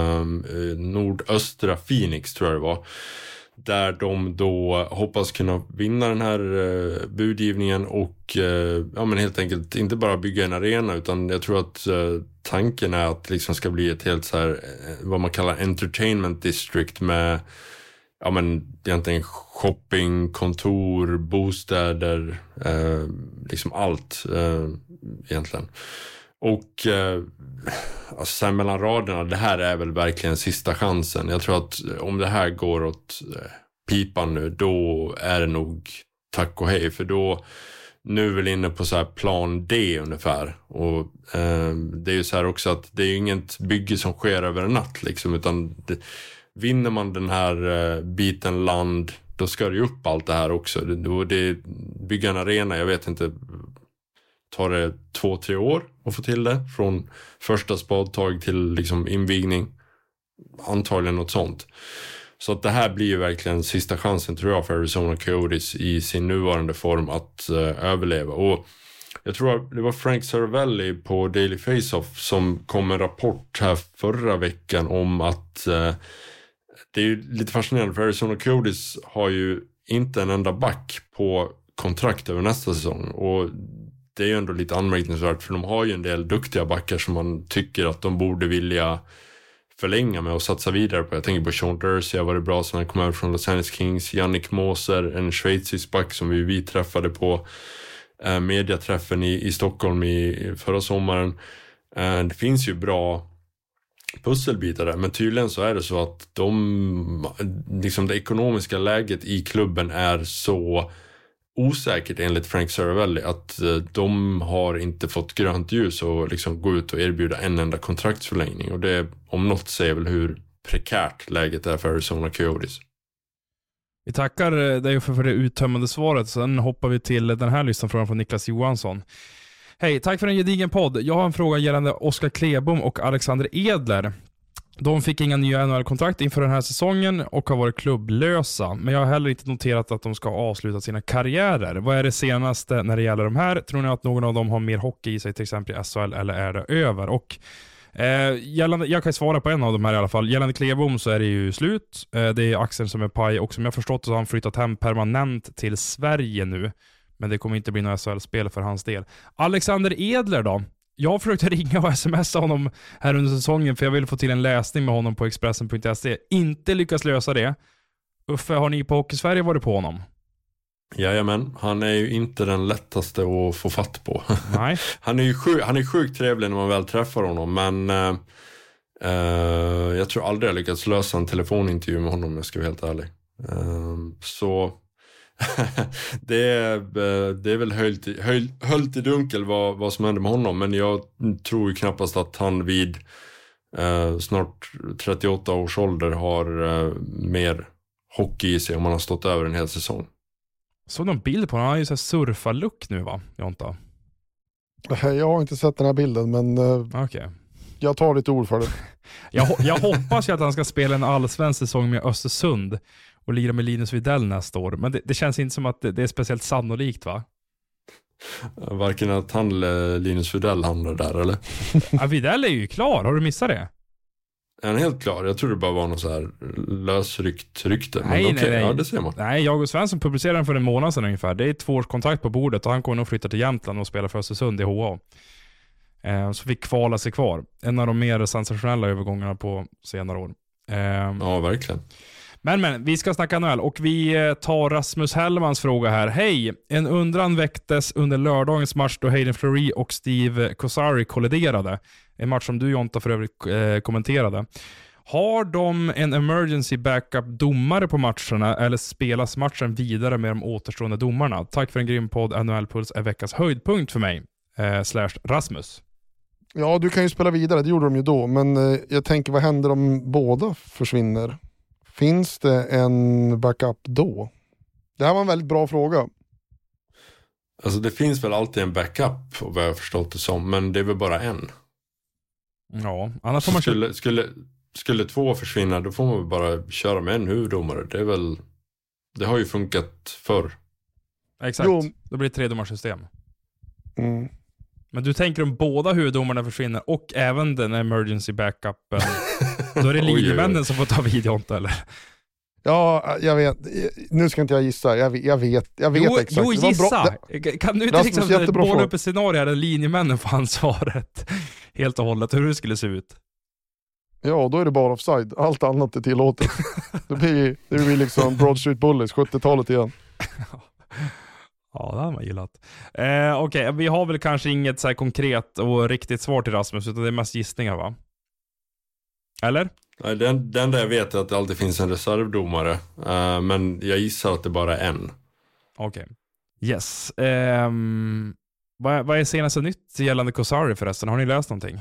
nordöstra Phoenix tror jag det var, där de då hoppas kunna vinna den här budgivningen och men helt enkelt inte bara bygga en arena, utan jag tror att tanken är att det liksom ska bli ett helt så här, vad man kallar entertainment district med egentligen shopping, kontor, bostäder, liksom allt egentligen. Och alltså sen mellan raderna, det här är väl verkligen sista chansen. Jag tror att om det här går åt pipan nu, då är det nog tack och hej. För då, nu är vi väl inne på så här plan D ungefär. Och det är ju så här också att det är ju inget bygge som sker över en natt liksom, utan vinner man den här biten land, då ska det ju upp allt det här också. Bygga en arena, jag vet inte, tar det 2-3 år att få till det. Från första spadtag till liksom invigning. Antagligen något sånt. Så att det här blir ju verkligen sista chansen tror jag för Arizona Coyotes i sin nuvarande form att överleva. Och jag tror att det var Frank Saravelli på Daily Faceoff som kom en rapport här förra veckan om att det är ju lite fascinerande för Arizona Coyotes har ju inte en enda back på kontrakt över nästa säsong. Och det är ju ändå lite anmärkningsvärt för de har ju en del duktiga backar som man tycker att de borde vilja förlänga med och satsa vidare på. Jag tänker på Sean Dursley, var det bra som han kom över från Los Angeles Kings. Jannik Moser, en schweizisk back som vi träffade på mediaträffen i Stockholm i förra sommaren. Det finns ju bra pusselbitar där, men tydligen så är det så att liksom det ekonomiska läget i klubben är så osäkert enligt Frank Saravelli att de har inte fått grönt ljus och liksom gå ut och erbjuda en enda kontraktsförlängning, och det om något säger väl hur prekärt läget är för Arizona Coyotes. Vi tackar dig för det uttömmande svaret. Sen hoppar vi till den här listan från Niklas Johansson. Hej, tack för en gedigen podd. Jag har en fråga gällande Oskar Klebom och Alexander Edler. De fick inga nya NHL-kontrakt inför den här säsongen och har varit klubblösa. Men jag har heller inte noterat att de ska avsluta sina karriärer. Vad är det senaste när det gäller de här? Tror ni att någon av dem har mer hockey i sig, till exempel i SHL, eller är det över? Och jag kan svara på en av de här i alla fall. Gällande Klebom så är det ju slut. Det är axeln som är paj, och som jag förstått så har han flyttat hem permanent till Sverige nu. Men det kommer inte bli några SHL-spel för hans del. Alexander Edler då? Jag försökte ringa och smsa honom här under säsongen för jag ville få till en läsning med honom på Expressen.se. Inte lyckas lösa det. Uffe, har ni på Hockey Sverige varit på honom? Jajamän, han är ju inte den lättaste att få fatt på. Nej. Han är sjukt trevlig när man väl träffar honom, men jag tror aldrig jag lyckats lösa en telefonintervju med honom, jag ska vara helt ärlig. Så det är väl höljt i dunkel vad som händer med honom, men jag tror ju knappast att han vid snart 38 års ålder har mer hockey i sig om man har stått över en hel säsong. Så någon bild på honom, han har ju så här surfarlook nu, va? Jonta? Jag har inte sett den här bilden, men okay. Jag tar lite ord för det. Jag hoppas ju att han ska spela en allsvensk säsong med Östersund och lira med Linus Widell nästa år. Men det känns inte som att det är speciellt sannolikt, va? Varken att han eller Linus Widell hamnar där, eller? Ja, Widell är ju klar. Har du missat det? Är han helt klar? Jag tror det bara var något så här lösryckt rykte. Nej. Ja, det ser man. Nej, jag och Svensson publicerade den för en månad sedan ungefär. Det är 2 års kontrakt på bordet och han kommer nog flytta till Jämtland och spela för Östersund i HA. Så fick kvala sig kvar. En av de mer sensationella övergångarna på senare år. Ja, verkligen. Men vi ska snacka NHL och vi tar Rasmus Hellmans fråga här. Hej, en undran väcktes under lördagens match då Hayden Fleury och Steve Kossari kolliderade. En match som du, Jonta, för övrigt kommenterade. Har de en emergency backup domare på matcherna eller spelas matchen vidare med de återstående domarna? Tack för en grym podd. NHL Puls är veckans höjdpunkt för mig. /Rasmus. Ja, du kan ju spela vidare, det gjorde de ju då. Men jag tänker, vad händer om båda försvinner? Finns det en backup då? Det här var en väldigt bra fråga. Alltså det finns väl alltid en backup, vad jag har förstått det som, men det är väl bara en. Ja, annars får man skulle 2 försvinna, då får man väl bara köra med en huvuddomare. Det har ju funkat förr. Exakt, då blir det 3-domarsystem. Men du tänker om båda huvuddomarna försvinner och även den emergency backupen, då är det linjemännen som får ta videon, eller? Ja, jag vet. Nu ska inte jag gissa. Jag vet exakt. Jo, gissa. Kan du inte liksom båda upp i scenario där linjemännen får ansvaret helt och hållet, hur det skulle se ut? Ja, då är det bara offside. Allt annat är tillåtet. det blir liksom Broad Street Bullies, 70-talet igen. Ja, det har man gillat. Okej, vi har väl kanske inget så här konkret och riktigt svar till Rasmus, utan det är mest gissningar, va? Eller? Nej, den där jag vet är att det alltid finns en reservdomare. Men jag gissar att det bara är en. Okej. Yes. Vad är senaste nytt gällande Kossari förresten? Har ni läst någonting?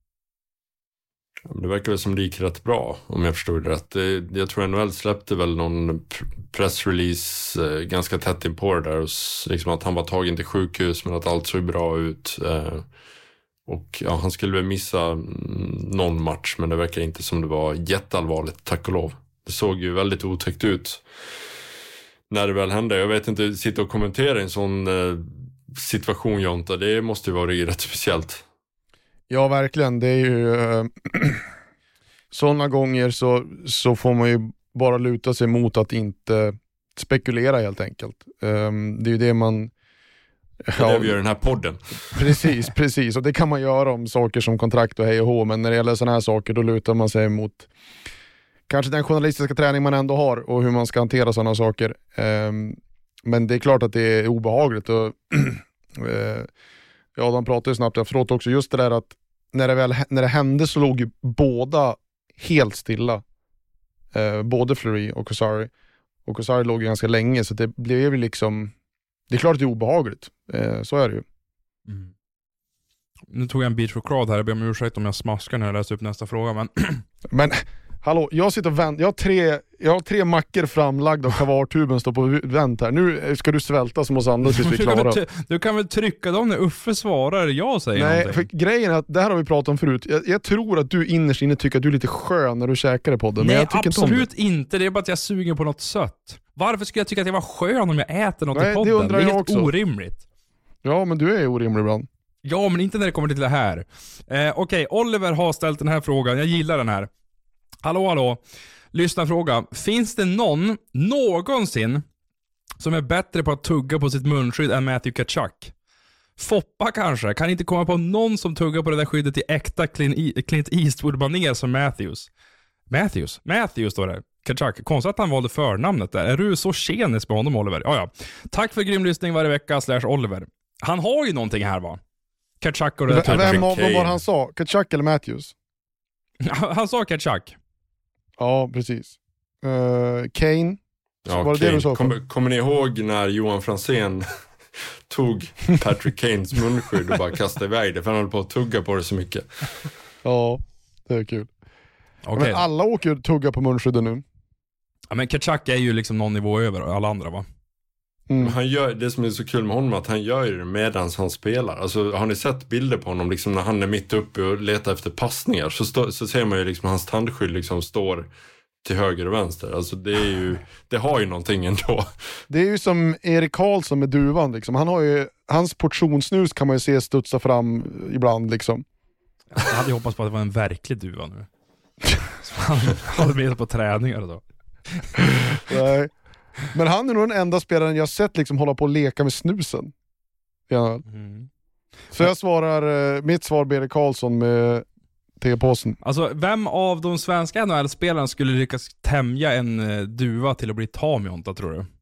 Det verkar väl som det gick rätt bra, om jag förstod det rätt. Jag tror NHL släppte väl någon pressrelease ganska tätt in på det där. Och liksom att han var tagen till sjukhus, men att allt såg bra ut. Och ja, han skulle väl missa någon match, men det verkar inte som det var jätteallvarligt, tack och lov. Det såg ju väldigt otäckt ut när det väl hände. Jag vet inte, sitta och kommentera en sån situation, Jonta, det måste ju vara rätt speciellt. Ja, verkligen. Det är ju sådana gånger så får man ju bara luta sig mot att inte spekulera, helt enkelt. Det är ju det man... Det är det vi gör i den här podden. Precis. Och det kan man göra om saker som kontrakt och hej och hå. Men när det gäller sådana här saker, då lutar man sig mot kanske den journalistiska träning man ändå har och hur man ska hantera sådana saker. Men det är klart att det är obehagligt. Och ja, de pratade ju snabbt efteråt också. Just det där att när det hände så låg ju båda helt stilla. Både Fleury och Kossari. Och Kossari låg ju ganska länge, så det blev ju liksom... Det är klart att det är obehagligt. Så är det ju. Nu tog jag en beat for crowd här. Jag ber om ursäkt om jag smaskar när jag läser upp nästa fråga. Men hallå, jag sitter och vänt. Jag har 3 mackor framlagda och kavartuben står på vänt här. Nu ska du svälta som oss andra tills vi är klara. Du kan väl trycka dem när Uffe svarar jag säger Nej, någonting. För grejen är att det här har vi pratat om förut. Jag tror att du innerst inne tycker att du är lite skön när du käkar i podden. Nej, men jag tycker absolut inte. Det är bara att jag suger på något sött. Varför skulle jag tycka att jag var skön om jag äter något Nej, i podden? det undrar är jag helt också. Orimligt. Ja, men du är orimlig ibland. Ja, men inte när det kommer till det här. Okej, Oliver har ställt den här frågan. Jag gillar den här. Hallå. Lyssna fråga. Finns det någon någonsin som är bättre på att tugga på sitt munskydd än Matthew Tkachuk? Foppa kanske. Kan inte komma på någon som tuggar på det där skyddet i äkta Clint Eastwood-manér som Matthews. Matthews står det. Tkachuk. Konstigt att han valde förnamnet där. Är du så tjenis med honom, Oliver? Ja. Tack för grym lyssning varje vecka /Oliver. Han har ju någonting här, va? Tkachuk och det där. Vem av dem var han sa? Tkachuk eller Matthews? Han sa Tkachuk. Ja, precis. Kane. Ja, var det Kane. det du sa? Kommer ni ihåg när Johan Franzén tog Patrick Kanes munskydd och bara kastade iväg det, för han höll på att tugga på det så mycket? Ja, det är kul. Okay. Men alla åker tugga på munskydden nu. Ja, men Tkachuk är ju liksom någon nivå över alla andra, va? Han gör, det som är så kul med honom är att han gör det medan han spelar. Alltså, har ni sett bilder på honom liksom, när han är mitt uppe och letar efter passningar, så ser man ju liksom hans tandskydd liksom står till höger och vänster. Alltså det har ju någonting ändå. Det är ju som Erik Karlsson med duvan liksom. Han har ju, hans portionssnus kan man ju se studsa fram ibland liksom. Jag hade ju hoppats på att det var en verklig duva nu. Han hade blivit på träningar då. Nej. Men han är nog den enda spelaren jag sett liksom hålla på att leka med snusen. Ja. Så jag svarar, mitt svar blir Erik Karlsson med T-påsen. Alltså, vem av de svenska NHL-spelarna skulle lyckas tämja en duva till att bli tam, Jonta, tror du?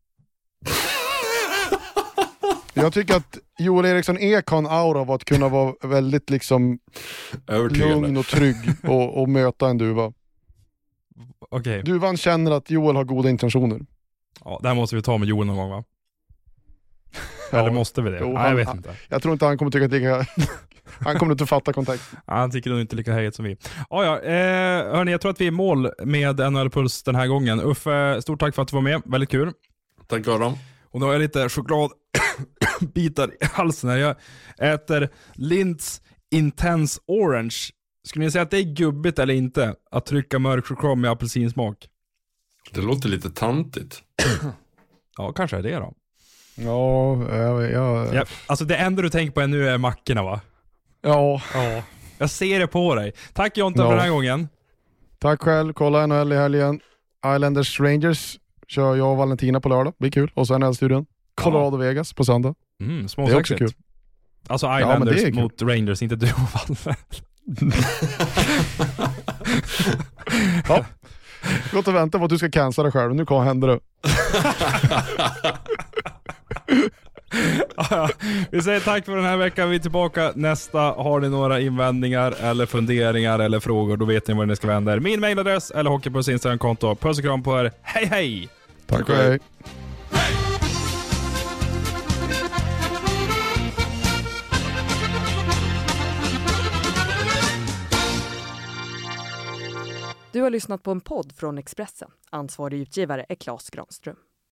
Jag tycker att Joel Eriksson Ek har en aura av att kunna vara väldigt liksom lugn och trygg och möta en duva. Okay. Duvan känner att Joel har goda intentioner. Ja, det här måste vi ta med Joel någon gång, va? Ja. Eller måste vi det? Jo, jag vet inte. Jag tror inte han kommer tycka att lika... Han kommer inte att fatta kontakt. Han tycker nog inte lika högt som vi. Hörni, jag tror att vi är i mål med NHL Puls den här gången. Uffe, stort tack för att du var med. Väldigt kul. Tack Adam. Och nu har jag lite chokladbitar i halsen här. Jag äter Lindt Intense Orange. Skulle ni säga att det är gubbigt eller inte att trycka mörk choklad med apelsinsmak? Det låter lite tantigt. Ja, kanske är det då. Ja, alltså det enda du tänker på nu är mackorna, va? Ja. Jag ser det på dig. Tack Jonte för den här gången. Tack själv. Kolla NHL i helgen. Islanders Rangers kör jag och Valentina på lördag. Det blir kul. Och så NHL-studion. Colorado Vegas på söndag. Det är också kul. Alltså Islanders mot Rangers, inte du och Valle. Ja. Gått och vänta på att du ska cancella dig själv. Nu kommer händer det. Vi säger tack för den här veckan. Vi är tillbaka nästa. Har ni några invändningar eller funderingar eller frågor, då vet ni vad ni ska vända er. Min mailadress eller Hockeypuls Instagram-konto. Puss och kram på er. Hej hej! Tack och hej. Du har lyssnat på en podd från Expressen. Ansvarig utgivare är Claes Granström.